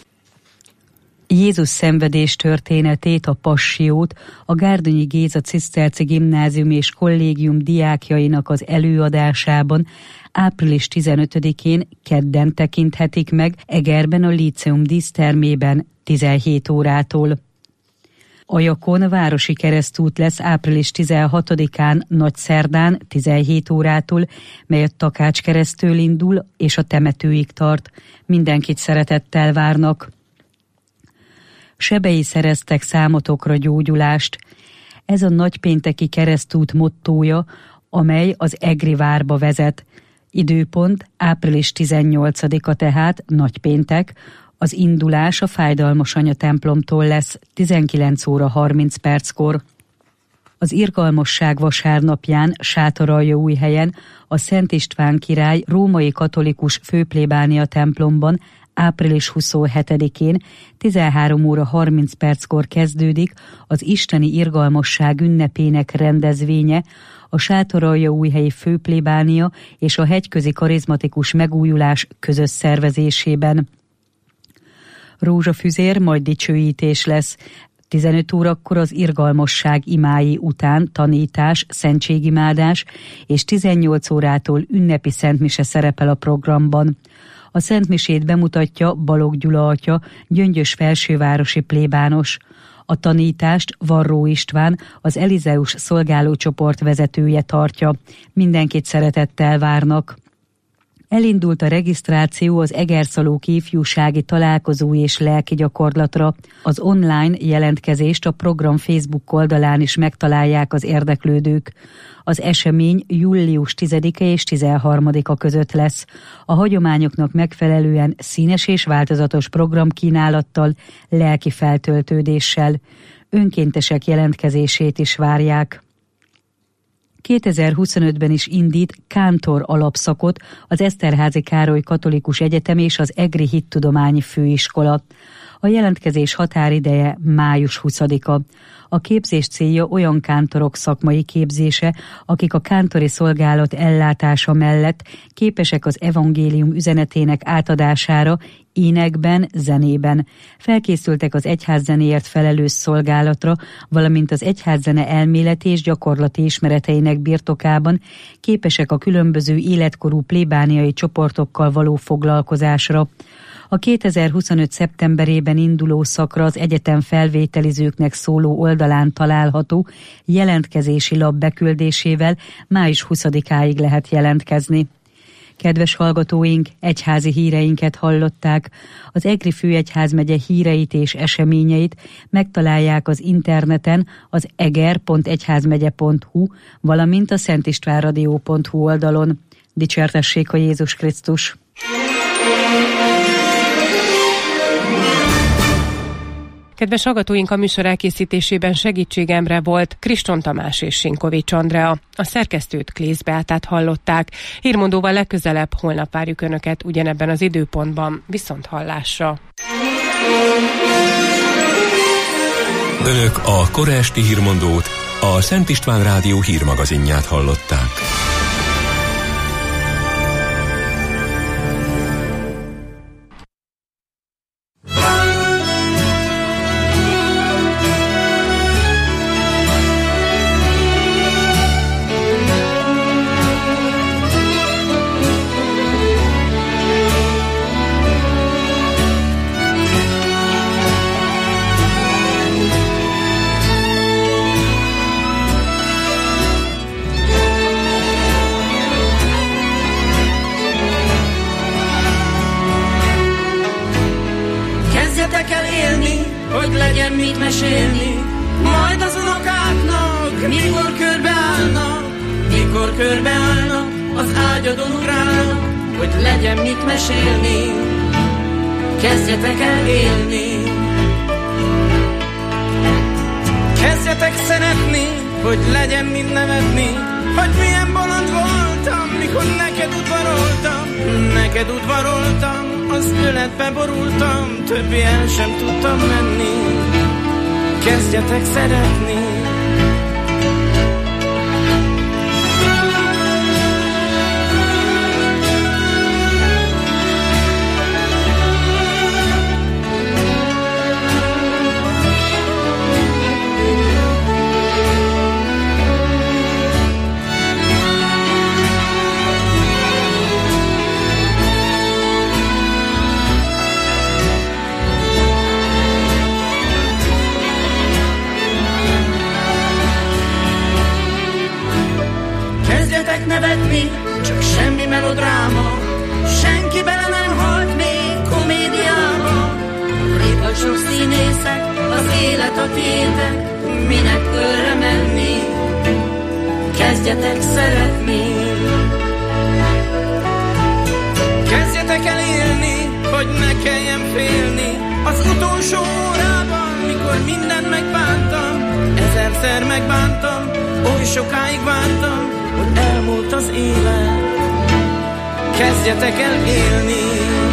Jézus szenvedés történetét, a passiót a Gárdonyi Géza Ciszterci Gimnázium és Kollégium diákjainak az előadásában április 15-én kedden tekinthetik meg Egerben a Líceum dísztermében 17 órától. Ajakon városi keresztút lesz április 16-án Nagyszerdán 17 órától, mely a Takács keresztől indul és a temetőig tart. Mindenkit szeretettel várnak. Sebei szereztek számotokra gyógyulást. Ez a nagypénteki keresztút mottója, amely az Egri várba vezet. Időpont április 18-a tehát, nagypéntek. Az indulás a Fájdalmas Anya templomtól lesz 19 óra 30 perckor. Az Irgalmasság vasárnapján Sátoraljaújhelyen a Szent István király római katolikus főplébánia templomban április 27-én 13 óra 30 perckor kezdődik az Isteni Irgalmasság ünnepének rendezvénye, a Sátoraljaújhelyi főplébánia és a Hegyközi Karizmatikus Megújulás közös szervezésében. Rózsafüzér, majd dicsőítés lesz. 15 órakor az irgalmasság imái után tanítás, szentségimádás, és 18 órától ünnepi szentmise szerepel a programban. A szentmisét bemutatja Balogh Gyula atya, Gyöngyös felsővárosi plébános. A tanítást Varró István, az Elizeus szolgálócsoport vezetője tartja. Mindenkit szeretettel várnak. Elindult a regisztráció az Egerszalóki ifjúsági találkozó és lelki gyakorlatra. Az online jelentkezést a program Facebook oldalán is megtalálják az érdeklődők. Az esemény július 10-e és 13-a között lesz. A hagyományoknak megfelelően színes és változatos programkínálattal, lelki feltöltődéssel. Önkéntesek jelentkezését is várják. 2025-ben is indít kántor alapszakot az Eszterházy Károly Katolikus Egyetem és az Egri Hittudományi Főiskola. A jelentkezés határideje május 20-a. A képzés célja olyan kántorok szakmai képzése, akik a kántori szolgálat ellátása mellett képesek az evangélium üzenetének átadására énekben, zenében. Felkészültek az egyházzenéért felelős szolgálatra, valamint az egyházzene elméleti és gyakorlati ismereteinek birtokában képesek a különböző életkorú plébániai csoportokkal való foglalkozásra. A 2025. szeptemberében induló szakra az egyetem felvételizőknek szóló oldalán található jelentkezési lap beküldésével május 20-áig lehet jelentkezni. Kedves hallgatóink, egyházi híreinket hallották. Az Egri főegyházmegye híreit és eseményeit megtalálják az interneten az eger.egyházmegye.hu, valamint a szentistvánradio.hu oldalon. Dicsértessék a Jézus Krisztus! Kedves hallgatóink, a műsor elkészítésében segítségemre volt Kriston Tamás és Sinkovics Andrea. A szerkesztőt Klész Beátát hallották. Hírmondóval legközelebb holnap várjuk Önöket ugyanebben az időpontban. Viszont hallásra! Önök a kora esti hírmondót, a Szent István Rádió hírmagazinját hallották. mikor körbeállnak, az ágyadon ugrálnak, hogy legyen mit mesélni, kezdjetek el élni. Kezdjetek szeretni, hogy legyen mit nevetni, hogy milyen bolond voltam, mikor neked udvaroltam, az öletbe borultam, többi el sem tudtam menni. Kezdjetek szeretni. Nevetni, csak semmi melodráma, senki bele nem halt még komédiába. Rég vagy sok színészek, az élet a tiétek, minek körre menni, kezdjetek szeretni. Kezdjetek el élni, hogy ne kelljen félni, az utolsó órában, mikor mindent megbántam, ezerszer megbántam, oly sokáig vártam, hogy elmúlt az élet, kezdjetek el élni.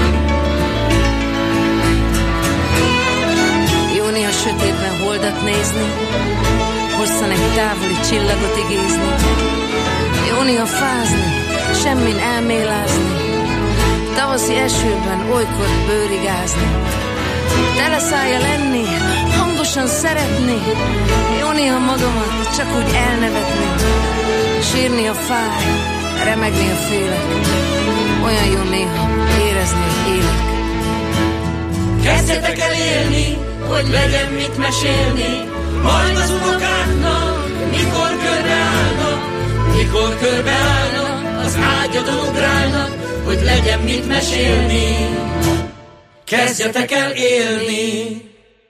Jó néha sötétben holdat nézni, hosszan egy távoli csillagot igézni. Jó néha fázni, semmin elmélázni, tavaszi esőben olykor bőrigázni. Teleszája lenni, hangosan szeretni, jó néha magamat csak úgy elnevetni. Sírni a fáj, remegni a félek, olyan jó néha érezni, hogy élek. Kezdjetek el élni, hogy legyen mit mesélni, majd az unokáknak, mikor körbeállnak, az ágyadon ugrálnak, hogy legyen mit mesélni. Kezdjetek el élni.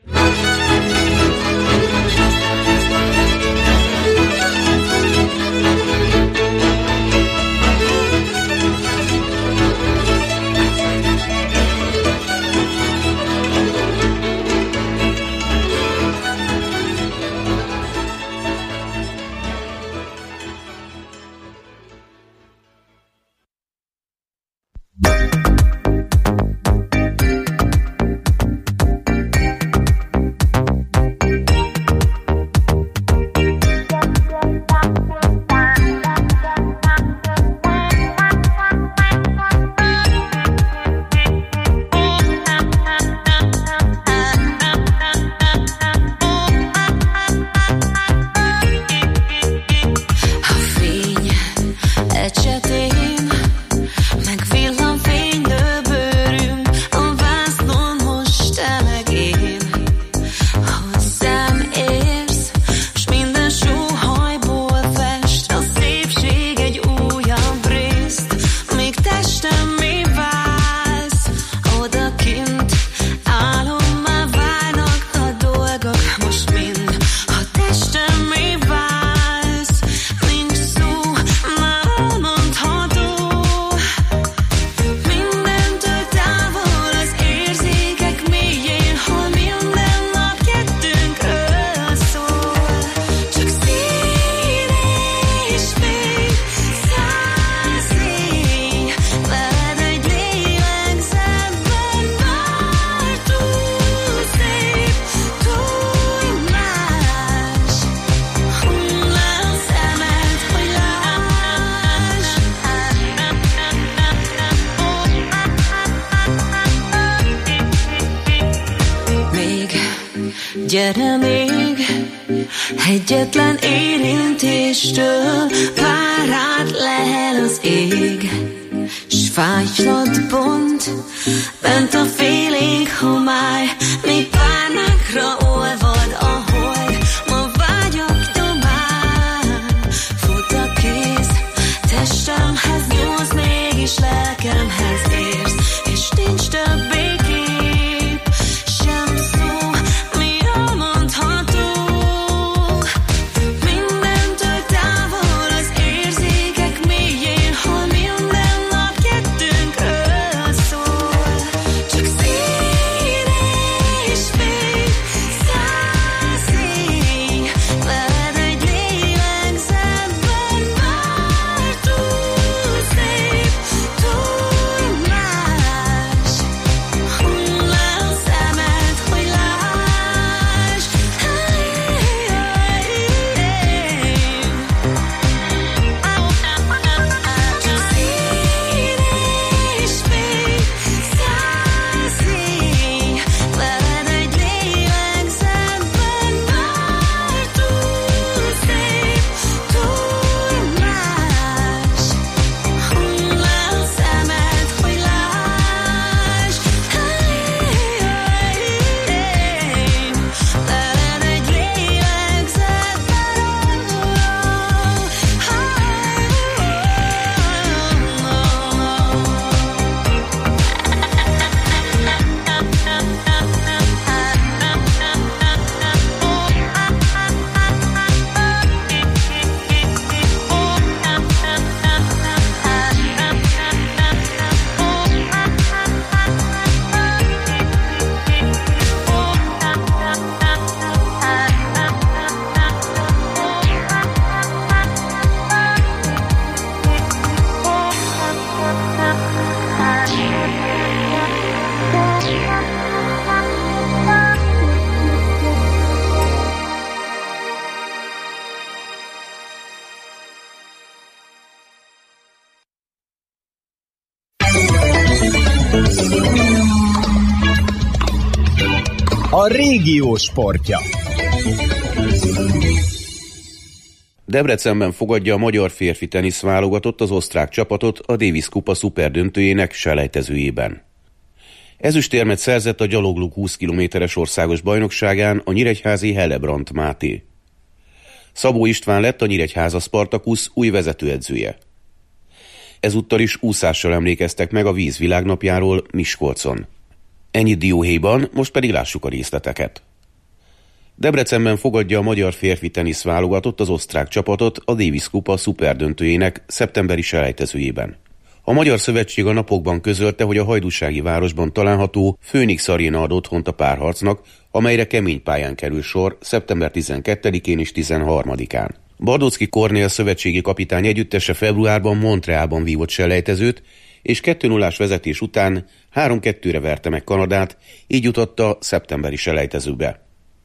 Gyere még, egyetlen érintéstől pár át lehel az ég, s fájtlat bont bent a félénk homály, még párnákra olvad a hold. Ma vágyok tovább, fut a kéz, testemhez nyúlsz, mégis lelkemhez érsz, és nincs többé kép, sem szó, mi elmondható. Mindentől távol az érzék, A régió sportja. Debrecenben fogadja a magyar férfi teniszválogatott az osztrák csapatot a Davis Kupa szuperdöntőjének selejtezőjében. Ezüstérmet szerzett a gyaloglók 20 kilométeres országos bajnokságán a nyíregyházi Hellebrandt Máté. Szabó István lett a Nyíregyháza Spartakusz új vezetőedzője. Ezúttal is úszással emlékeztek meg a víz világnapjáról Miskolcon. Ennyit dióhéjban, most pedig lássuk a részleteket. Debrecenben fogadja a magyar férfi teniszválogatott az osztrák csapatot a Davis Kupa szuperdöntőjének szeptemberi selejtezőjében. A Magyar Szövetség a napokban közölte, hogy a hajdúsági városban található Phoenix Arena ad otthont a párharcnak, amelyre kemény pályán kerül sor szeptember 12-én és 13-án. Bardocki Kornél szövetségi kapitány együttese februárban Montrealban vívott selejtezőt, és 2-0-ás vezetés után 3-2-re verte meg Kanadát, így jutott a szeptemberi selejtezőbe.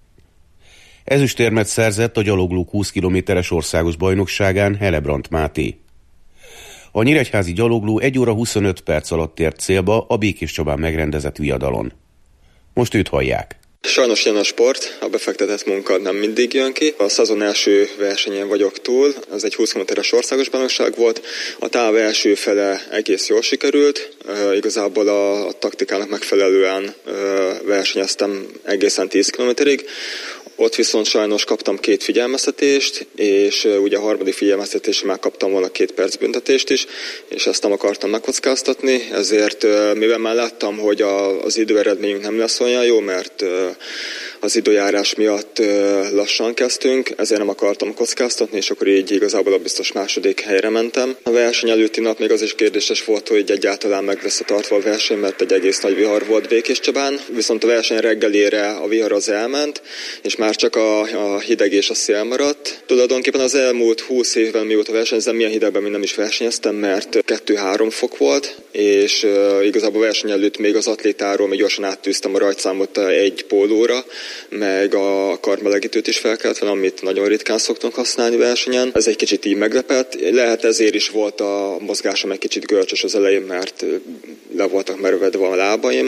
Ezüstérmet szerzett a gyaloglók 20 kilométeres országos bajnokságán Hellebrandt Máté. A nyíregyházi gyalogló 1 óra 25 perc alatt ért célba a Békés Csabán megrendezett viadalon. Most őt hallják. Sajnos jön a sport, a befektetett munka nem mindig jön ki. A szezon első versenyén vagyok túl, ez egy 20 kilométeres országos bajnokság volt. A táv első fele egész jól sikerült, igazából a taktikának megfelelően versenyeztem egészen 10 kilométerig. Ott viszont sajnos kaptam 2 figyelmeztetést, és ugye a harmadik figyelmeztetésre már kaptam volna 2 perc büntetést is, és ezt nem akartam megkockáztatni, ezért mivel már láttam, hogy az időeredményünk nem lesz olyan jó, mert az időjárás miatt lassan kezdtünk, ezért nem akartam kockáztatni, és akkor így igazából a biztos második helyre mentem. A verseny előtti nap még az is kérdéses volt, hogy egyáltalán meg lesz tartva a verseny, mert egy egész nagy vihar volt Békés Csabán, viszont a verseny reggelére a vihar az elment, és már csak a hideg és a szél maradt. Tulajdonképpen az elmúlt 20 évben, mióta versenyzem, milyen hidegben még nem is versenyeztem, mert 2-3 fok volt, és igazából a verseny előtt még az atlétáról még gyorsan áttűztem a rajtszámot egy pólóra, meg a karmelegítőt is fel kellett venni, amit nagyon ritkán szoktunk használni versenyen. Ez egy kicsit így meglepett. Lehet ezért is volt a mozgásom egy kicsit görcsös az elején, mert le voltak mervedve a lábaim.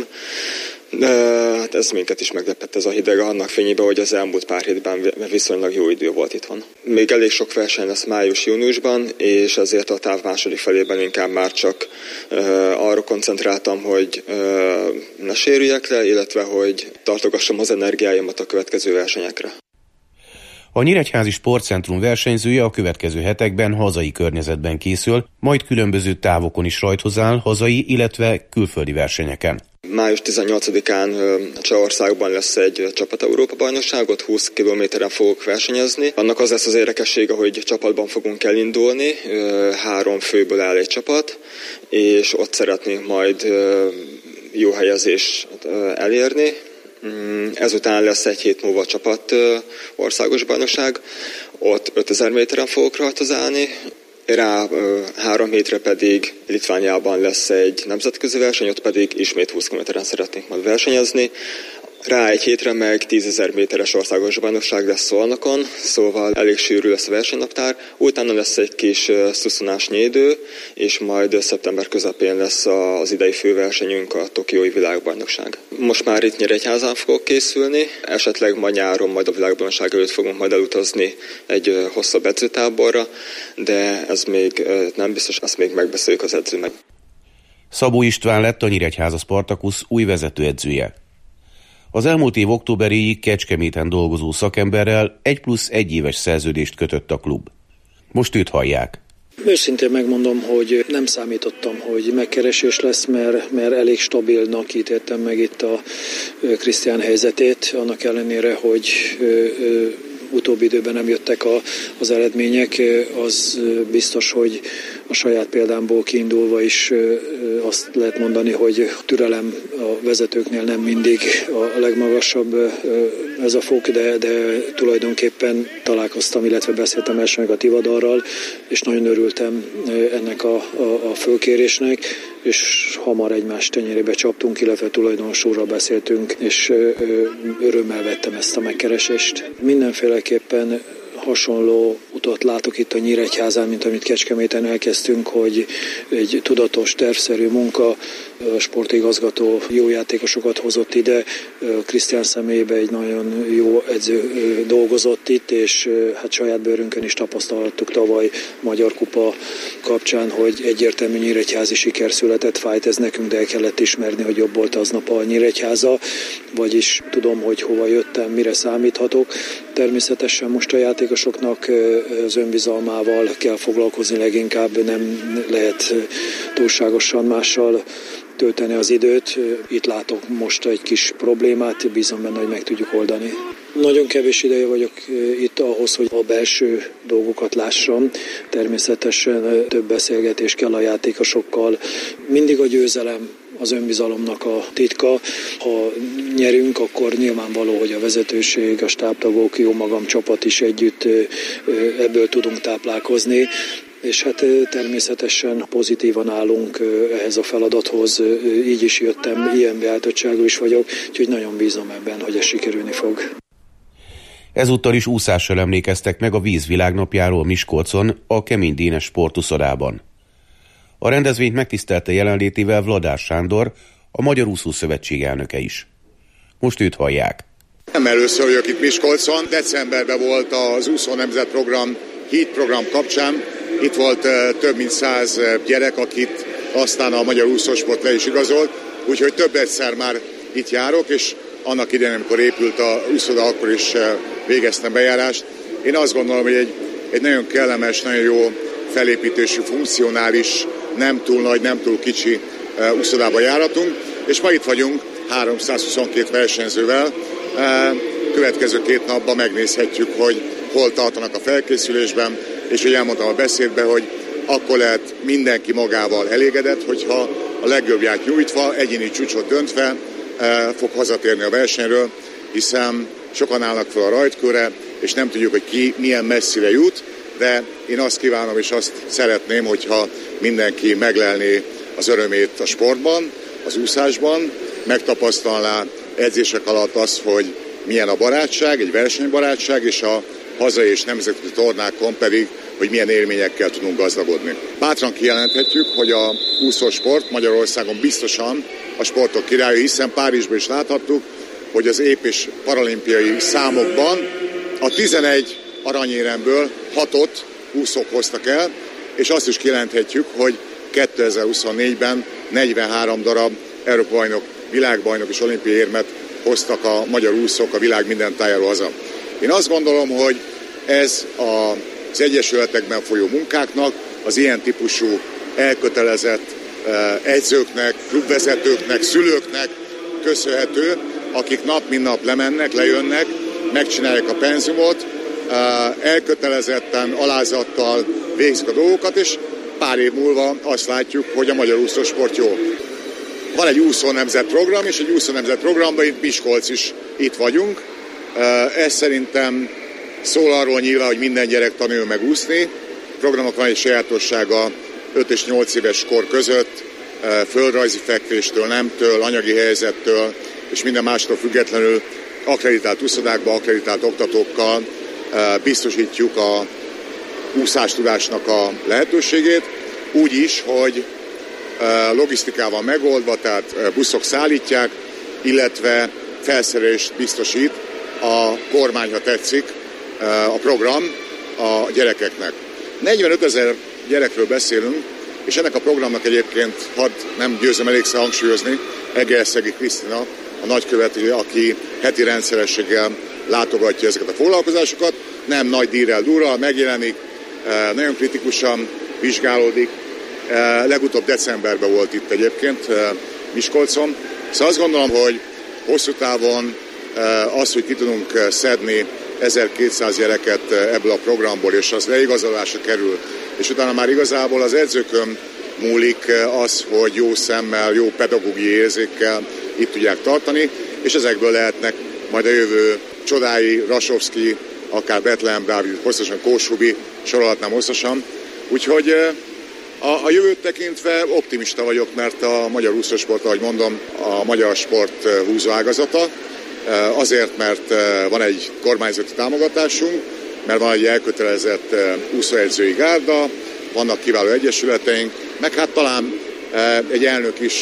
Hát ez minket is meglepett ez a hideg annak fényében, hogy az elmúlt pár hétben viszonylag jó idő volt itthon. Még elég sok verseny lesz május-júniusban, és ezért a táv második felében inkább már csak arra koncentráltam, hogy ne sérüljek le, illetve hogy tartogassam az energiáimat a következő versenyekre. A Nyíregyházi Sportcentrum versenyzője a következő hetekben hazai környezetben készül, majd különböző távokon is rajthoz áll hazai, illetve külföldi versenyeken. Május 18-án Csehországban lesz egy csapat-Európa-bajnokság, 20 kilométeren fogok versenyezni. Annak az lesz az érdekessége, hogy csapatban fogunk elindulni, 3 főből áll egy csapat, és ott szeretnénk majd jó helyezést elérni. Ezután lesz egy hét múlva csapat országos bajnokság, ott 5000 méteren fogok rajtozálni. Rá 3 hétre pedig Litvániában lesz egy nemzetközi verseny, ott pedig ismét 20 kilométeren szeretnénk majd versenyezni. Rá egy hétre meg 10.000 méteres országos bajnokság lesz Szolnokon, szóval elég sűrű lesz a versenynaptár. Utána lesz egy kis szuszonás nyídő, és majd szeptember közepén lesz az idei főversenyünk, a tokiói világbajnokság. Most már itt Nyíregyházán fogok készülni, esetleg ma nyáron majd a világbajnokság előtt fogunk majd elutazni egy hosszabb edzőtáborra, de ez még nem biztos, azt még megbeszéljük az edzőnek. Szabó István lett a Nyíregyháza Spartakusz új vezetőedzője. Az elmúlt év októberéig Kecskeméten dolgozó szakemberrel 1+1 éves szerződést kötött a klub. Most őt hallják. Őszintén megmondom, hogy nem számítottam, hogy megkeresés lesz, mert elég stabilnak ítéltem meg itt a Krisztián helyzetét, annak ellenére, hogy utóbbi időben nem jöttek az eredmények, az biztos, hogy a saját példámból kiindulva is azt lehet mondani, hogy türelem a vezetőknél nem mindig a legmagasabb ez a fok, de tulajdonképpen találkoztam, illetve beszéltem első meg a Tivadarral, és nagyon örültem ennek a fölkérésnek, és hamar egymás tenyerébe csaptunk, illetve tulajdonosúrral beszéltünk, és örömmel vettem ezt a megkeresést. Mindenféleképpen hasonló utat látok itt a Nyíregyházán, mint amit Kecskeméten elkezdtünk, hogy egy tudatos, tervszerű munka, A sportigazgató jó játékosokat hozott ide, Krisztián személyébe egy nagyon jó edző dolgozott itt, és hát saját bőrünkön is tapasztalhattuk tavaly Magyar Kupa kapcsán, hogy egyértelmű nyíregyházi siker született, fájt ez nekünk, de el kellett ismerni, hogy jobb volt aznap a Nyíregyháza, vagyis tudom, hogy hova jöttem, mire számíthatok. Természetesen most a játékosoknak az önbizalmával kell foglalkozni leginkább, nem lehet túlságosan mással tölteni az időt. Itt látok most egy kis problémát, bízom benne, hogy meg tudjuk oldani. Nagyon kevés ideje vagyok itt ahhoz, hogy a belső dolgokat lássam. Természetesen több beszélgetés kell a játékosokkal. Mindig a győzelem az önbizalomnak a titka. Ha nyerünk, akkor nyilvánvaló, hogy a vezetőség, a stábtagok, jó magam, csapat is együtt ebből tudunk táplálkozni. És hát természetesen pozitívan állunk ehhez a feladathoz, így is jöttem, ilyen beállítottságú is vagyok, úgyhogy nagyon bízom ebben, hogy ez sikerülni fog. Ezúttal is úszással emlékeztek meg a Víz világnapjáról Miskolcon, a Kemény Dénes sportuszodában. A rendezvényt megtisztelte jelenlétével Vladár Sándor, a Magyar Úszó Szövetség elnöke is. Most őt hallják. Nem először vagyok itt Miskolcon, decemberben volt az Úszó Nemzetprogram hídprogram kapcsán. Itt volt több mint 100 gyerek, akit aztán a Magyar Úszósport le is igazolt, úgyhogy több egyszer már itt járok, és annak idején, amikor épült a úszoda, akkor is végeztem bejárást. Én azt gondolom, hogy egy nagyon kellemes, nagyon jó felépítésű, funkcionális, nem túl nagy, nem túl kicsi úszodába járatunk, és ma itt vagyunk 322 versenyzővel. Következő 2 napban megnézhetjük, hogy hol tartanak a felkészülésben, és hogy elmondtam a beszédben, hogy akkor lehet mindenki magával elégedett, hogyha a legjobbját nyújtva, egyéni csúcsot döntve fog hazatérni a versenyről, hiszen sokan állnak fel a rajtkörre, és nem tudjuk, hogy ki milyen messzire jut, de én azt kívánom, és azt szeretném, hogyha mindenki meglelné az örömét a sportban, az úszásban, megtapasztalná edzések alatt azt, hogy milyen a barátság, egy versenybarátság, és a hazai és nemzetközi tornákon pedig, hogy milyen élményekkel tudunk gazdagodni. Bátran kijelenthetjük, hogy a úszósport Magyarországon biztosan a sportok királya, hiszen Párizsban is láthattuk, hogy az ép- és paralimpiai számokban a 11 aranyéremből 6-ot úszók hoztak el, és azt is kijelenthetjük, hogy 2024-ben 43 darab Európa-bajnok, világbajnok és olimpiai érmet hoztak a magyar úszók a világ minden tájáról haza. Én azt gondolom, hogy ez az egyesületekben folyó munkáknak, az ilyen típusú elkötelezett edzőknek, klubvezetőknek, szülőknek köszönhető, akik nap mint nap lemennek, lejönnek, megcsinálják a penzumot, elkötelezetten, alázattal végzik a dolgokat, és pár év múlva azt látjuk, hogy a magyar úszósport jó. Van egy úszó nemzetprogram, és egy úszó nemzetprogramban itt Miskolc is itt vagyunk. Ez szerintem szól arról nyilván, hogy minden gyerek tanuljon meg úszni. A programok van egy sajátossága 5 és 8 éves kor között, földrajzi fekvéstől, nemtől, anyagi helyzettől és minden mástól függetlenül akkreditált úszodákba, akkreditált oktatókkal biztosítjuk a úszástudásnak a lehetőségét, úgy is, hogy logisztikával megoldva, tehát buszok szállítják, illetve felszerelést biztosít a kormány, ha tetszik, a program a gyerekeknek. 45 000 gyerekről beszélünk, és ennek a programnak egyébként, hadd nem győzem elégszer hangsúlyozni, Egerszegi Krisztina, a nagykövető, aki heti rendszerességgel látogatja ezeket a foglalkozásokat, nem nagy dírrel, durral megjelenik, nagyon kritikusan vizsgálódik. Legutóbb decemberben volt itt egyébként Miskolcon. Szóval azt gondolom, hogy hosszú távon az, hogy ki tudunk szedni 1200 gyereket ebből a programból, és az leigazolásra kerül, és utána már igazából az edzőkön múlik az, hogy jó szemmel, jó pedagógiai érzékkel itt tudják tartani, és ezekből lehetnek majd a jövő csodái, Rasovszki, akár Betlehem Dávid, hosszasan Kóshubi, sorolhatnám hosszasan. Úgyhogy a jövőt tekintve optimista vagyok, mert a magyar úszósport, ahogy mondom, a magyar sport húzóágazata. Azért, mert van egy kormányzati támogatásunk, mert van egy elkötelezett úszóedzői gárda, vannak kiváló egyesületeink, meg hát talán egy elnök is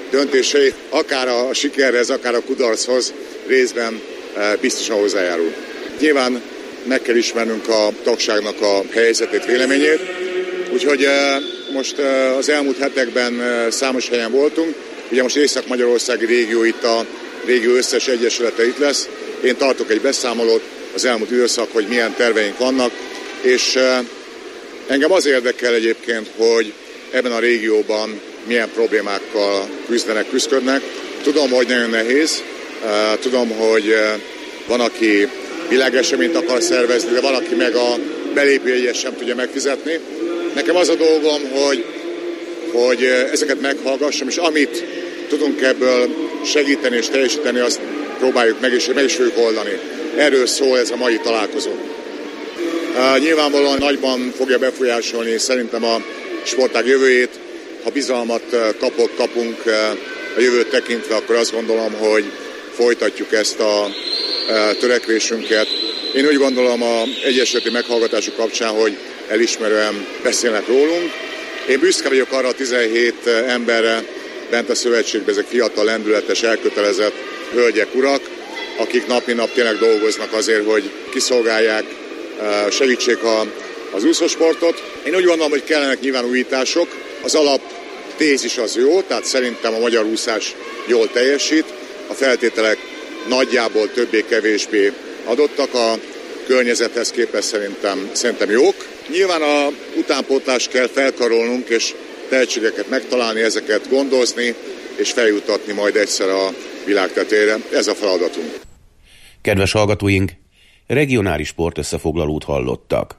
döntései akár a sikerhez, akár a kudarchoz részben biztosan hozzájárul. Nyilván meg kell ismernünk a tagságnak a helyzetét, véleményét, úgyhogy most az elmúlt hetekben számos helyen voltunk. Ugye most Észak-Magyarországi régió itt a régió összes egyesülete itt lesz. Én tartok egy beszámolót az elmúlt időszak, hogy milyen terveink vannak, és engem az érdekel egyébként, hogy ebben a régióban milyen problémákkal küzdködnek. Tudom, hogy nagyon nehéz, tudom, hogy van, aki világeseményt akar szervezni, de van, aki meg a belépőjegyet sem tudja megfizetni. Nekem az a dolgom, hogy ezeket meghallgassam, és amit tudunk ebből segíteni és teljesíteni, azt próbáljuk meg is fogjuk oldani. Erről szól ez a mai találkozó. Nyilvánvalóan nagyban fogja befolyásolni szerintem a sportág jövőjét. Ha bizalmat kapunk a jövőt tekintve, akkor azt gondolom, hogy folytatjuk ezt a törekvésünket. Én úgy gondolom a egyesületi meghallgatások kapcsán, hogy elismerően beszélnek rólunk. Én büszke vagyok arra a 17 emberre bent a szövetségben, ezek fiatal, lendületes, elkötelezett hölgyek, urak, akik nap mint nap tényleg dolgoznak azért, hogy kiszolgálják, segítsék az úszósportot. Én úgy gondolom, hogy kellenek nyilván újítások. Az alap tézis az jó, tehát szerintem a magyar úszás jól teljesít. A feltételek nagyjából többé-kevésbé adottak, a környezethez képest szerintem jók. Nyilván a utánpótlást kell felkarolnunk, és tehetségeket megtalálni, ezeket gondozni, és feljutatni majd egyszer a világ tetejére. Ez a feladatunk. Kedves hallgatóink, regionális sportösszefoglalót hallottak.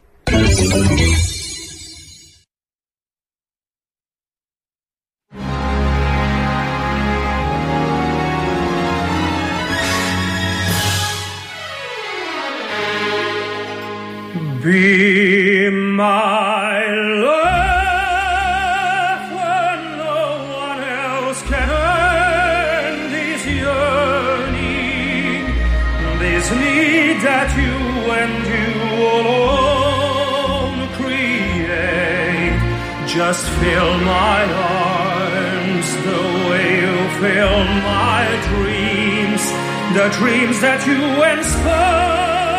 Be my love when no one else can end this yearning, this need that you and you alone create. Just fill my arms the way you fill my dreams, the dreams that you inspire.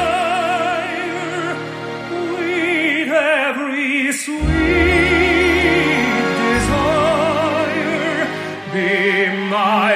Every sweet desire, be my